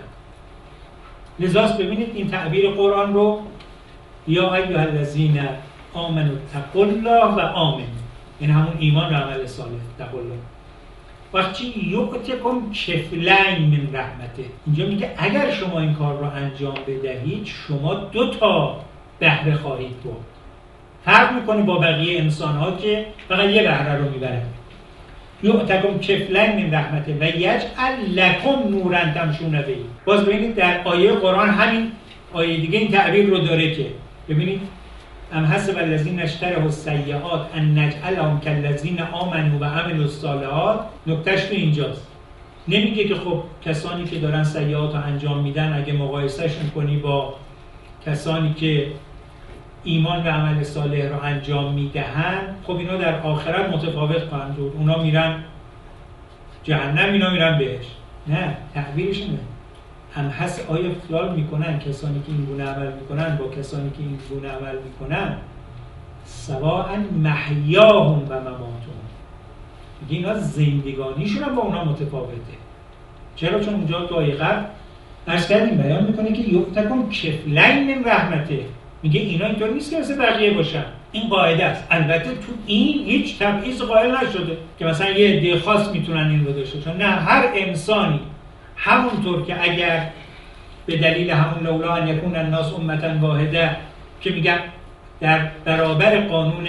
لذاست ببینید این تعبیر قرآن رو یا ایها الذین آمنوا اتقوا الله و آمنوا، این همون ایمان و عمل صالح. اتقوا الله وقتی یؤتکم کفلین من رحمته، اینجا میگه اگر شما این کار رو انجام بدهید شما دو تا بهره خواهید برد. فرق میکنه با بقیه انسان ها که فقط یه بهره رو میبرن. یؤتکم کفلین من رحمته و یجعل لکم نورا تمشون بهی. باز ببینید در آیه قرآن همین آیه دیگه این تعبیر رو داره که ببینید ام حسب الذین اشتروا السیئات ان نجعلهم کالذین آمنوا و عملوا الصالحات. نکتهش تو اینجاست. نمیگه که خب کسانی که دارن سیئات رو انجام میدن اگه مقایسهشون کنی با کسانی که ایمان و عمل صالح رو انجام میدهن، خب اینا در آخرت متفاوت خواهند بود، اونا میرن جهنم اینا میرن بهش. نه، تعبیرش اینه هم حس آیا خیال میکنن کسانی که این گونه عمل میکنن با کسانی که این گونه عمل میکنن سواء محیاهم و مماتهم، میگه اینا زندگانیشون هم با اونا متفاوته. چرا؟ چون اونجا تو آیه قبل عرض کردیم بیان میکنه که یؤتکم کفلین من رحمته، میگه اینا اینطور نیست که مثل بقیه باشن، این قاعده است. البته تو این هیچ تبعیض قائل نشده که مثلا یه عده خاص میتونن این رو داشته باشن، نه، هر انسانی همونطور که اگر به دلیل همون لولا ان یکون الناس امة واحده که میگن در برابر قانون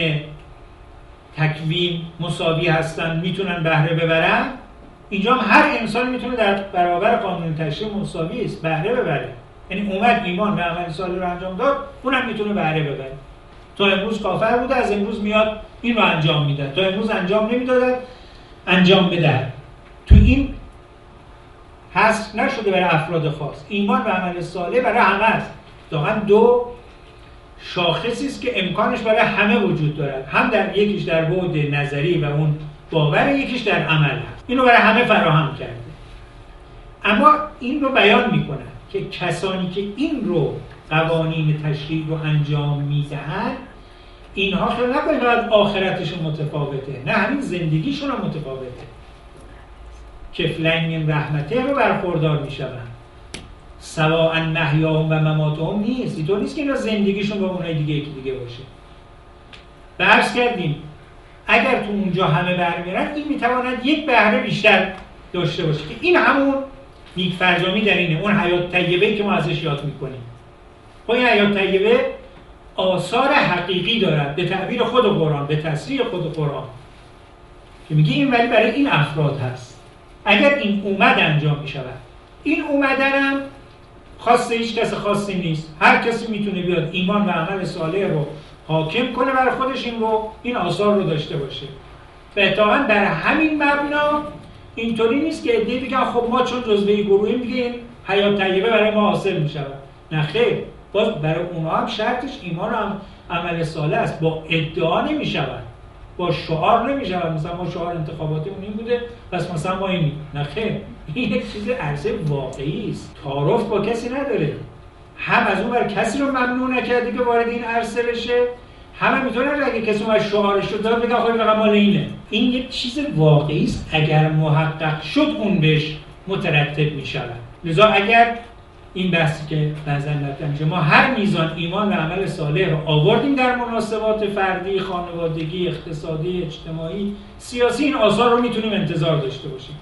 تکوین مساوی هستن میتونن بهره ببرن، اینجا هم هر انسان میتونه در برابر قانون تشریع مساوی است بهره ببره. یعنی اومد ایمان و عمل صالح رو انجام داد، اونم میتونه بهره ببره. تا امروز کافر بوده، از امروز میاد این رو انجام میده، تا امروز انجام نمیداد انجام بده. تو این حصر نشده برای افراد خاص، ایمان و عمل صالح برای همه است. واقعا دو شاخصی است که امکانش برای همه وجود دارد، هم در یکیش در بعد نظری و اون باور، یکیش در عمل هست. اینو برای همه فراهم کرده. اما این رو بیان میکنه که کسانی که این رو قوانین تشریع رو انجام میدهند، اینها خیلی نکنید آخرتشون متفاوته، نه، همین زندگیشون هم متفاوته. کفلین من رحمته رو برخوردار میشوند. سواء محیاهم و مماتهم نیست، اینطور نیست که اینا زندگیشون با اونای دیگه یکی دیگه باشه. بحث کردیم اگر تو اونجا همه بهره میرن، این میتواند یک بهره بیشتر داشته باشه که این همون نیک فرجامی در اینه، اون حیات طیبه که ما ازش یاد میکنیم. خب این حیات طیبه آثار حقیقی دارد به تعبیر خود قرآن، به تصریح خود قرآن که میگه این ولی برای این افراد هست. اگر این اومد انجام میشود، این اومدنم خاص هیچ کس خاصی نیست، هر کسی میتونه بیاد ایمان و عمل صالح رو حاکم کنه برای خودش، این رو این آثار رو داشته باشه. و اتفاقاً بر همین مبنا اینطوری نیست که عده‌ای بگن خب ما چون جزوه گروهیم دیگه این حیات طیبه برای ما حاصل می‌شود. نه خیر، باز برای اونها هم شرطش ایمان هم عمل صالح است. با ادعا نمی‌شود، با شعار نمی‌شود. مثلا ما شعار انتخاباتیمون این بوده پس مثلا ما این نه خیر، این یک چیز عرضه واقعی است، تعارف با کسی نداره. هم از اون بر کسی رو ممنوع نکرده که وارد این عرصه بشه، همه میتونن اگه کسی اون شعارش رو داد بگه آخه فقط مال اینه. این یک چیز واقعی است، اگر محقق شد اون بهش مترتب میشود. لذا اگر این بحثی که بعضا مطرح میشه ما هر میزان ایمان و عمل صالح رو آوردیم در مناسبات فردی، خانوادگی، اقتصادی، اجتماعی، سیاسی، این آثار رو میتونیم انتظار داشته باشیم.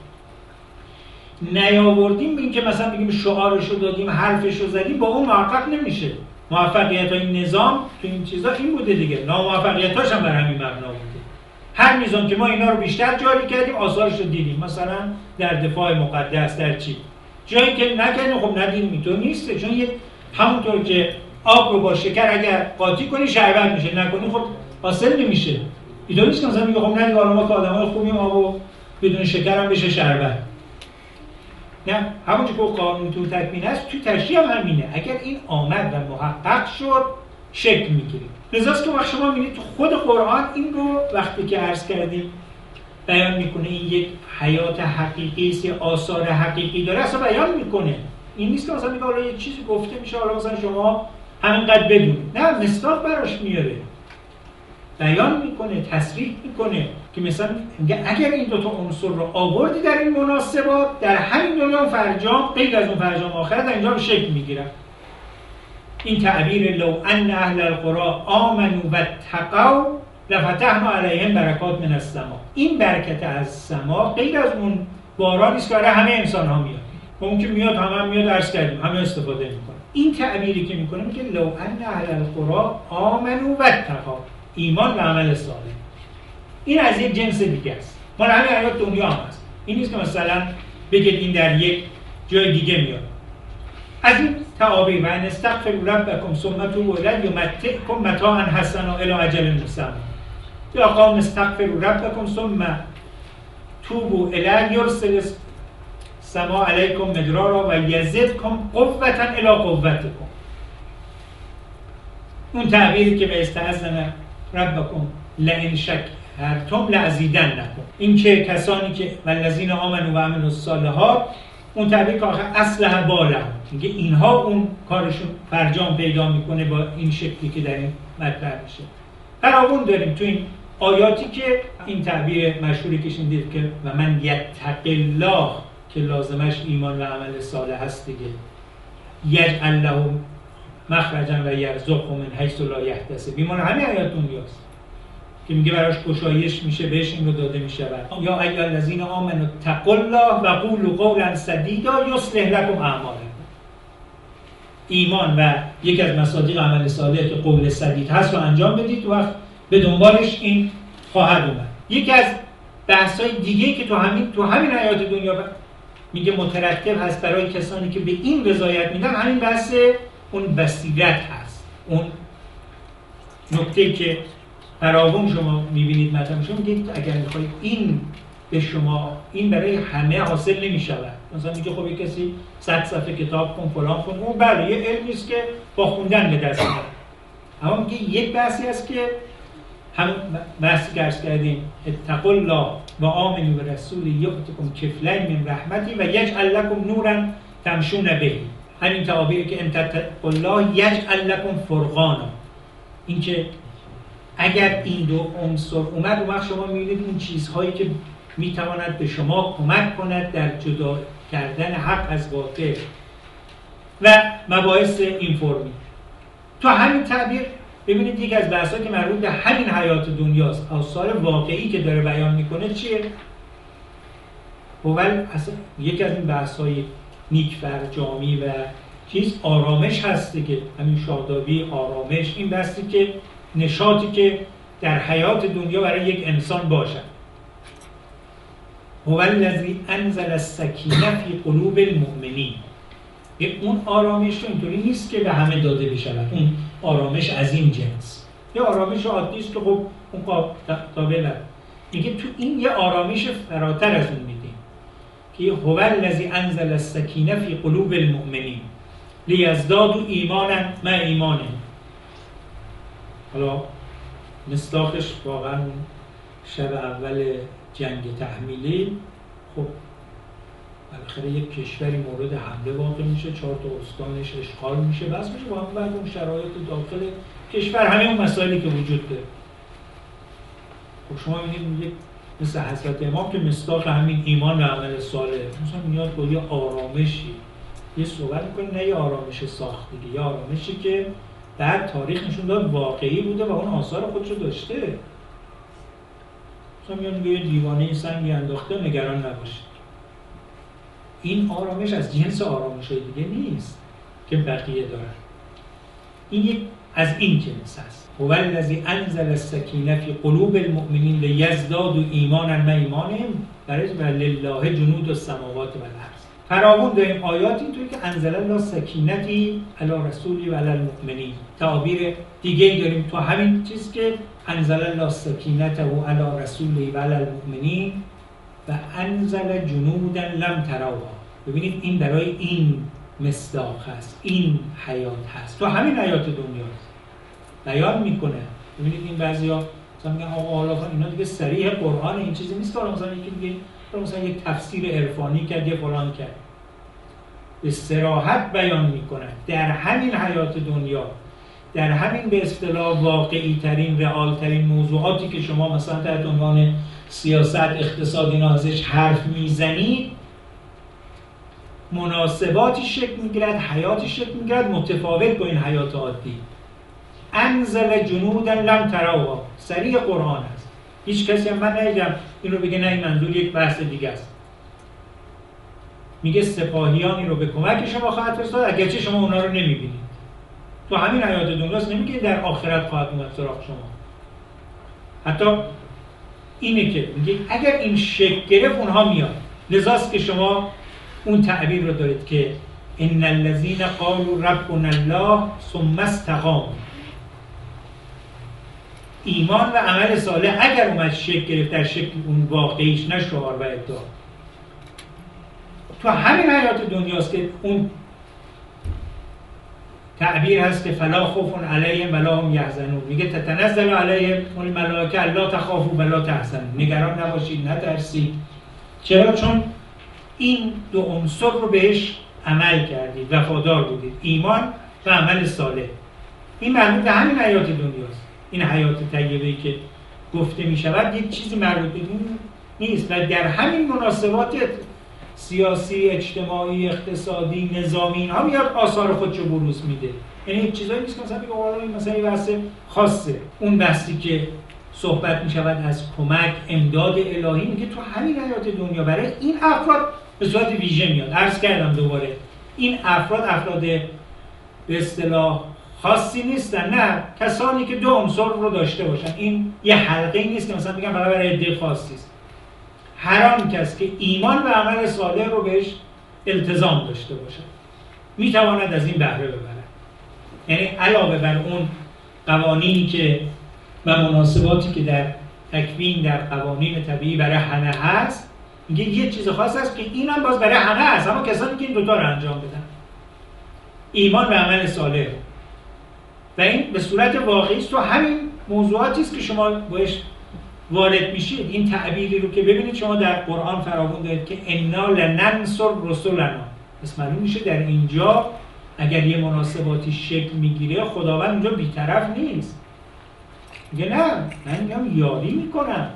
نیاوردیم ببین که مثلا بگیم شعارش رو دادیم، حرفش رو زدیم، با اون محقق نمیشه. موفقیت های نظام تو این چیزا این بوده دیگه، ناموفقیتاش هم بر همین مبنا بوده. هر میزان که ما اینا رو بیشتر جاری کردیم آثارش رو دیدیم، مثلا در دفاع مقدس، در چی جایی که نکردیم خب ندیدیم. اینطور نیسته، چون یه همونطور که آب رو با شکر اگر قاطی کنی شربت میشه، نکنی خب حاصل نمیشه. اینطور نیست که مثلا میگه خب نه حالا ما که آدمای خوبیم آبو بدون شکر هم بشه شربت. نه، همونجور که قانون تو تکمیل است تو تشریع هم همینه. اگر این آمد و محقق شد شکل میگیره. لذاست که وقت شما میبینید تو خود قرآن این رو وقتی که عرض کردیم بیان میکنه این یک حیات حقیقی است، آثار حقیقی داره، اصلا بیان میکنه. این نیست که مثلا میگه حالا یک چیزی گفته میشه حالا مثلا شما همینقدر بدونید. نه، مصداق براش میاره، بیان میکنه، تصریح میکنه که مثلا میگه اگر این دو تا عنصر رو آوردی در این مناسبات، در همین دنیا و فرجام غیر از اون فرجام آخرت در اینجا شکل میگیره. این تعبیر لو ان اهل القرى آمنوا واتقوا لفتحنا علیهم برکات من السماء، این برکت از سما غیر از اون بارانی است که برای همه انسان ها میاد. اون که میاد همه هم میاد، عرض کردیم همه استفاده میکنه. این تعبیری که میکنه میگه لو ان اهل القرى آمنوا واتقوا، ایمان و عمل صالح. این از یک جنس دیگه است، مال همین حیات دنیا هم هست. این نیست که مثلا بگید این در یک جای دیگه میاد. از این تعابیر و ان استغفروا ربکم ثم توبوا الیه یمتعکم متاعا حسنا الی اجل مسمى، یا قوم استغفروا ربکم ثم توبوا الیه یرسل السماء علیکم مدرارا و یزدکم قوة الی قوتکم. اون تعبیری که به استعذن ربکم لئن شکرتم لازیدنکم، این که کسانی که والذین آمنوا و عملوا الصالحات، اون تعبیر که آخر اصلح باله، میگه اینها اون کارشون فرجام پیدا میکنه با این شکلی که در این مطلب میشه. فراوون داریم تو این آیاتی که این تعبیر مشهوری که شنیدید که و من یتق الله، که لازمش ایمان و عمل صالح هست دیگه، یجعل له مخرجا و یرزقه من حیث لا یحتسب، ایمان همین آیات دنیاست که میگه براش گشایش میشه، بهش این رو داده میشه. یا ایها الذین آمنوا اتقوا الله و قولوا قولا سدیدا یصلح لكم اعمالکم. ایمان و یک از مصادیق عمل صالح که قول سدید هست رو انجام بدید، وقت به دنبالش این خواهد اومد. یکی از بحث‌های دیگه که تو همین تو همین حیات دنیا میگه مترتب هست برای کسانی که به این رضایت میدن، همین بحث اون بصیرت هست. اون نکته که فراوون شما میبینید مثلا شما میگید اگر میخواید این به شما، این برای همه حاصل نمیشود. مثلا میگه خب یک کسی صد صفحه کتاب کن فلان کن، اون بله یه علمی است که با خوندن به دست میاد. اما میگه یک بحثی هست که هم بحثی که عرض کردیم اتقوا الله و آمنوا برسول یؤتکم کفلین من رحمتی و یجعل لکم نورا تمشون به، همین تعابیری که ان تتقوا الله یجعل لکم فرقانا، این که اگر این دو عنصر اومد اون وقت شما می‌بینید اون چیزهایی که میتواند به شما کمک کند در جدا کردن حق از باطل و مباحث این فرمی. تو همین تعبیر ببینید یک از بحث‌ها که مربوط به همین حیات دنیاست، آثار واقعی که داره بیان میکنه چیه؟ اول اصلا یک از این بحث‌های نیک فرجامی و چیز آرامش هستی که همین شادابی، آرامش، این بحثی که نشاطی که در حیات دنیا برای یک انسان باشد. هو الذی انزل السکینه فی قلوب المؤمنین، اون آرامش اینطوری نیست که به همه داده بشه، اون آرامش از این جنس یه آرامش عادی است که خب اون تابع میگه تو این یه آرامش فراتر از اون میدیم. که هو الذی انزل السکینه فی قلوب المؤمنین لیزدادوا ایمانا مع ایمانهم. حالا مصداقش واقعا شب اول جنگ تحمیلی، خب بالاخره یک کشوری مورد حمله واقع میشه، چهار تا استانش اشغال میشه، بس میشه با هم بعد اون شرایط داخل کشور همه اون مسائلی که وجود داره. خب شما می‌بینید یک مثل حضرت امام که مصداق همین ایمان و عمل صالح، مثلا میاد با یه آرامشی یه صحبت میکنه، نه یه آرامش ساختگی، یه آرامشی که در تاریخ نشون داد واقعی بوده و اون آثار خودشو داشته. مثلا میاد یه دیوانه سنگی انداخته، نگران نباشید. این آرامش از جنس آرامش‌های دیگه نیست که بقیه دارن. این یک از این جنس است. هو الذی انزل السکینه فی قلوب المؤمنین لیزدادوا ایمانا مع ایمانهم برای لله جنود السماوات و الارض. فراوون داریم آیات اینطوری که انزل الله سکینتی علی رسولی و علی المؤمنین. تعابیر دیگه داریم تو همین چیز که انزل الله سکینته علی رسولی و علی المؤمنین و انزل جنودا لم تروها. ببینید این برای این مصداق هست، این حیات هست، تو همین حیات دنیاست بیان میکنه. ببینید این بعضیا مثلا میگن آقا حالا اینا دیگه صریح قرآن، این چیزی نیست که مثلا یکی دیگه مثلا یک تفسیر عرفانی کرد یه فلان کرد. به صراحت بیان میکنه در همین حیات دنیا، در همین به اصطلاح واقعی ترین رئال ترین موضوعاتی که شما مثلا تحت عنوان سیاست اقتصاد اینا ازش حرف میزنید، مناسباتی شکل میگیرد، حیاتی شکل میگیرد متفاوت با این حیات عادی. انزل جنودا لم تروها صریح قرآن است. هیچ کسی هم من ندیدم این رو بگه نه این منظور یک بحث دیگه است. میگه سپاهیانی رو به کمک شما خواهد فرستاد اگرچه شما اونا رو نمیبینید. تو همین حیات دنیاست، نمیگه در آخرت خواهد اومد سراغ شما. حتی اینه که میگه اگر این شکل گرفت اونها میاد. لذاست که شما اون تعبیر رو دارید که ان الذين قالوا ربنا الله ثم استقاموا. ایمان و عمل صالح اگر اومد شکل گرفت در شکل اون واقعیش، نه شعار و ادعا، تو همین حیات دنیاست که اون تعبیر هست که فلا خوف علیهم ولا هم یحزنون. میگه تتنزل علیهم الملائکه الا تخافوا ولا تحزنوا. نگران نباشید، نترسید. چرا؟ چون این دو عنصر رو بهش عمل کردید، وفادار بودید، ایمان و عمل صالح. این مربوط به همین حیات دنیاست. این حیات طیبه‌ای که گفته می شود یک چیزی مربوط به این نیست و در همین مناسبات سیاسی، اجتماعی، اقتصادی، نظامی اینها میاد آثار خودشو بروز میده. یعنی یک چیزایی نیست که مثلا بگه حالا این مثلا یه بحث خاصه. اون بحثی که صحبت می شود از کمک، امداد الهی، میگه تو همین حیات دنیا برای این افراد به صورت ویژه میاد. عرض کردم دوباره این افراد افراد به اصطلاح خاصی نیستن، نه، کسانی که دو عنصر رو داشته باشن. این یه حلقه ای نیست که مثلا میگم فقط برای عده خاصی است. هر آن کس که ایمان و عمل صالح رو بهش التزام داشته باشه میتواند از این بهره ببره. یعنی علاوه بر اون قوانینی که و مناسباتی که در تکوین در قوانین طبیعی برای همه هست، میگه یه چیز خاص هست که این هم باز برای همه هست، اما کسانی که این دوتا رو انجام بدن، ایمان و عمل صالح، و این به صورت واقعی است. تو همین موضوعاتی است که شما باش وارد میشید. این تعبیری رو که ببینید شما در قرآن فراوون دارید که انا لننصر رسلنا، پس معلوم میشه در اینجا اگر یه مناسباتی شکل میگیره خداوند اونجا بی‌طرف نیست. میگه نه، من میام یاری میکنم.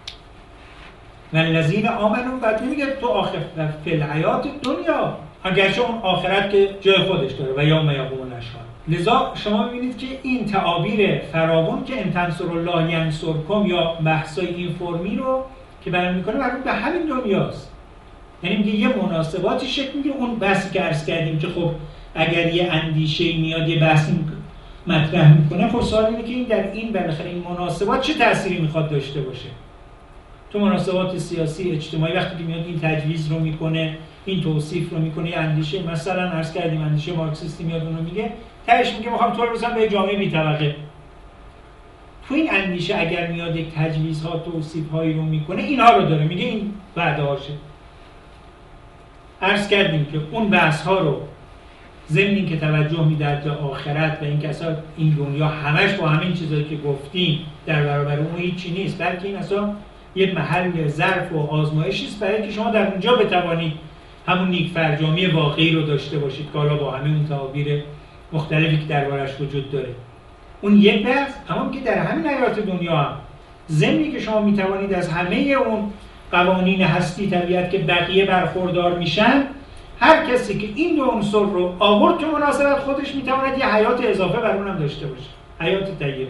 و الذین آمنوا، بعد میگه تو آخر فی الحیات دنیا، اگرچه اون آخرت که جای خودش داره و یوم یقوم الاشهاد. لذا شما ببینید که این تعابیر فراوان که ان تنصروا الله ینصرکم یا بحثای این فرمی رو که بیان میکنه مربوط به همین دنیاست. یعنی میگه یه مناسباتی شکل میگیره. اون بحثی که عرض کردیم که خب اگر یه اندیشه میاد یه بحثی مطرح میکنه، خب سوال اینه که این در این بالاخره این مناسبات چه تأثیری میخواد داشته باشه. تو مناسبات سیاسی اجتماعی وقتی که میاد این تجویز رو میکنه، این توصیف رو میکنه، یه اندیشه مثلا عرض کردیم اندیشه مارکسیستی میاد اون رو میگه، تهش میگه میخوام تو رو بزنم به جامعه بی طبقه. تو این اندیشه اگر میاد یک تجویزها توصیف‌هایی رو میکنه، اینها رو داره، میگه این وعده هاشه. عرض کردیم که اون بحث ها رو ضمن که توجه می‌داد به آخرت و این که اصلا این دنیا همش با همین چیزایی که گفتیم در برابر اون هیچی نیست، بلکه این اصلا یه محل ظرف و آزمایشی است برای اینکه شما در اونجا بتوانید همون نیک فرجامی واقعی رو داشته باشید که حالا با همه اون تعابیر مختلفی که دربارش وجود داره. اون یک بحث، اما که در همین حیات دنیا هم ضمنی که شما میتوانید از همه اون قوانین هستی طبیعت که بقیه برخوردار میشن، هر کسی که این دو عنصر رو آورد تو مناسبت خودش میتواند یه حیات اضافه بر اونم داشته باشه، حیات طیبه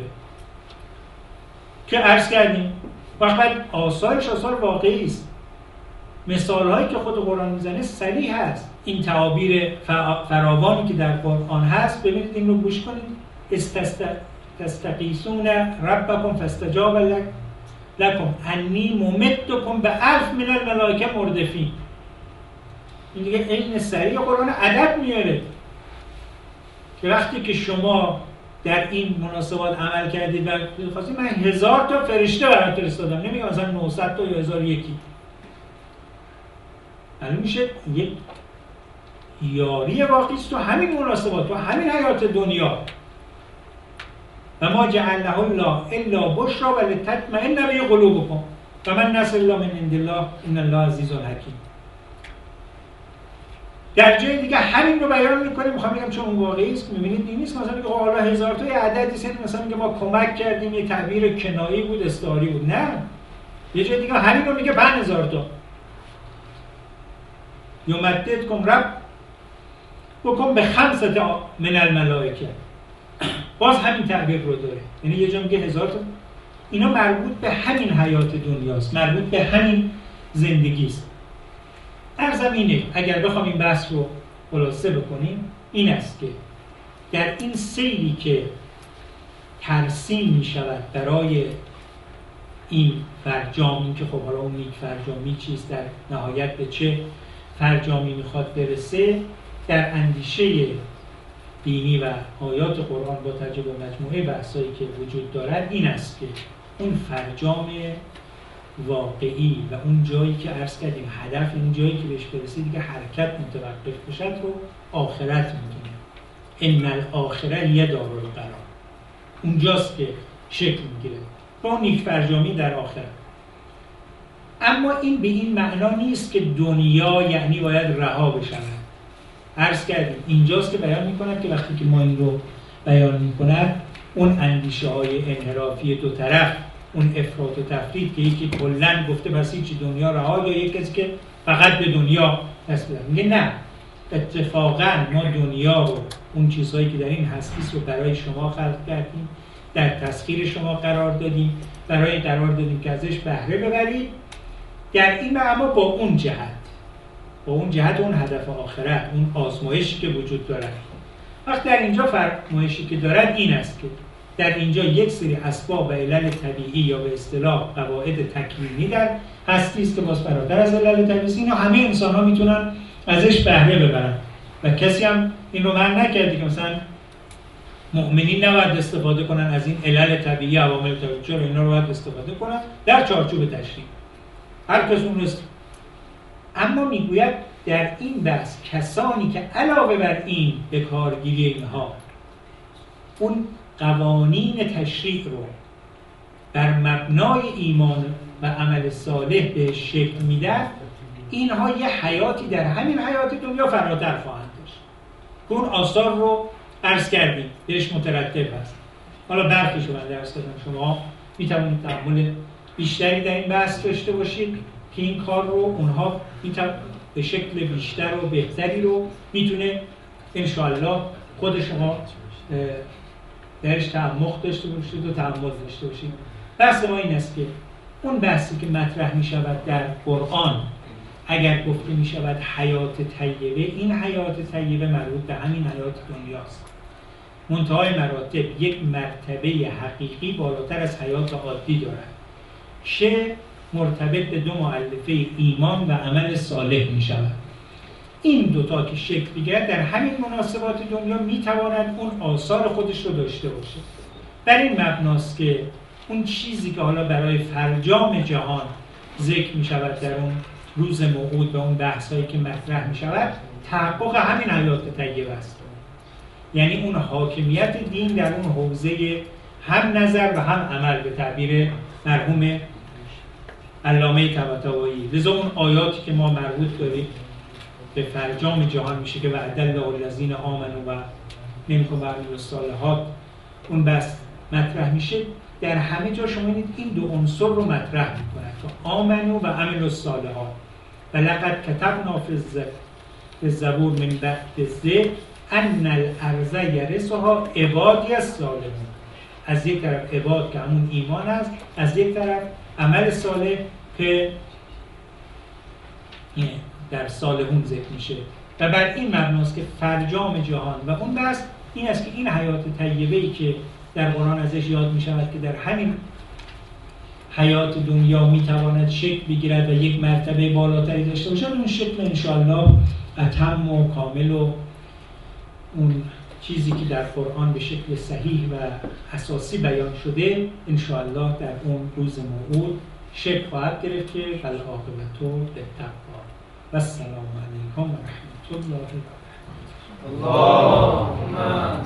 که عرض کردیم. وقت آثارش آثار واقعی است. مثال هایی که خود قرآن میزنه صریح هست. این تعابیر فراوانی که در قرآن هست، ببینید این رو گوش کنید. استستغیثون ربکم فاستجاب لکم انی ممدکم بالف من الملائکه مردفین. این دیگه این صریح قرآن عدد میاره که وقتی که شما در این مناسبات عمل کردید و خواستید من هزار تا فرشته برات فرستادم، نمیگم مثلا نهصد تا یا هزار یکی، معلوم میشه یک یاری واقعی است تو همین مناسبات، تو همین حیات دنیا. و ما جعله الله الا بشرا ولتطمئن به قلوبکم و من نصر الله من عند الله ان الله عزیز حکیم. در جای دیگه همین رو بیان میکنه. میخوام بگم چون اون واقعی است، میبینید این نیست مثلا میگه حالا هزار تا یه عددی سن مثلا میگه ما کمک کردیم، یه تعبیر کنایی بود، استعاری بود. نه، یه جای دیگه همین رو میگه پنج هزار تا. یمددکم رب بکن به خمسة من الملائکه، باز همین تعبیر رو داره. یعنی یه جا میگه هزار تا. اینا مربوط به همین حیات دنیاست، مربوط به همین زندگی است. عرضم اینه، اگر بخوام این بحث رو خلاصه بکنیم، این است که در این سیری که ترسیم می شود برای این فرجامی که خب حالا اون نیک فرجامی چیست، در نهایت به چه فرجامی میخواد برسه، در اندیشه دینی و آیات قرآن با تجربه مجموعه بحثایی که وجود دارد این است که اون فرجام واقعی و اون جایی که عرض کردیم هدف، این جایی که بهش برسید دیگه حرکت متوقف بشد رو آخرت میدونه. ان الاخره یه دارالقرار، اونجاست که شکل میگیره با اون نیک فرجامی در آخرت. اما این به این معنا نیست که دنیا یعنی باید رها بشود. عرض کردیم اینجاست که بیان میکند که وقتی که ما این رو بیان میکند، اون اندیشه های انحرافی دو طرف، اون افراط و تفرید که یکی کلاً گفته بس هیچ دنیا رها، یا یک کسی که فقط به دنیا دست بده، میگه نه، اتفاقاً ما دنیا رو، اون چیزهایی که در این هستی رو برای شما خلق کردیم، در تسخیر شما قرار دادیم، برای قرار دادیم که ازش بهره ببرید، در این اما با اون جهت، با اون جهت اون هدف آخرت، اون آزمایشی که وجود دارد. وقت در اینجا فرمایشی که دارد این است که در اینجا یک سری اسباب و علل طبیعی یا به اصطلاح قواعد تکوینی در هستی است که باز فراتر از علل طبیعی، اینا همه انسان ها میتونن ازش بهره ببرن و کسی هم این رو منع نکرده که مثلا مؤمنین نباید استفاده کنن از این علل طبیعی، عوامل طبیعی، چرا اینا رو باید استفاده کنن در چارچوب تشریع، هر کس اون است. اما میگوید در این بحث کسانی که علاوه بر این به کارگیری اینها اون قوانین تشریع رو بر مبنای ایمان و عمل صالح به شکل میدن، اینها یه حیاتی در همین حیات دنیا فراتر خواهند داشت که اون آثار رو عرض کردیم بهش مترتب هست. حالا برخیش رو من درس دادم، شما میتونید تعامل بیشتری در این بحث داشته باشید که این کار رو اونها میتونن به شکل بیشتر و بهتری رو میتونه انشاءالله خود شما درش تعمق داشته باشید و تعمل داشته باشید. بحث ما این است که اون بحثی که مطرح می شود در قرآن، اگر گفته می شود حیات طیبه، این حیات طیبه مربوط به همین حیات دنیاست. منتهای مراتب یک مرتبه حقیقی بالاتر از حیات عادی دارد، چه مرتبط به دو مؤلفه ایمان و عمل صالح می شود. این دوتا که شکل بگیرد در همین مناسبات دنیا می تواند اون آثار خودش رو داشته باشه. بر این مبناست که اون چیزی که حالا برای فرجام جهان ذکر می شود در اون روز موعود به اون بحثایی که مطرح می شود تحقق همین حیات طیبه است. یعنی اون حاکمیت دین در اون حوزه هم نظر و هم عمل، به تعبیر مرحوم علامه طباطبایی. لذا اون آیاتی که ما مربوط داریم به فرجام جهان میشه که وعد الله الذین آمنوا و منکم و عملوا الصالحات اون بس مطرح میشه، در همه جا شما این دو عنصر رو مطرح میکنه که آمنو و عملوا الصالحات. و لقد کتبنا فی الزبور من بعد الذکر ان الارض یرثها عبادی الصالحون. از یک طرف عباد که همون ایمان است، از یک طرف عمل صالح که در صالحون ذکر میشه. و بر این مبناست که فرجام جهان و اون بس این است که این حیات طیبه‌ای که در قرآن ازش یاد میشود که در همین حیات دنیا میتواند شکل بگیرد و یک مرتبه بالاتری داشته باشد، اون شکل انشاءالله اتم و کامل و اون چیزی که در قرآن به شکل صحیح و اساسی بیان شده انشاءالله در اون روز موعود شکل خواهد گرفت که فالعاقبة للتقوی. و السلام علیکم و رحمت الله و برکاته. اللهم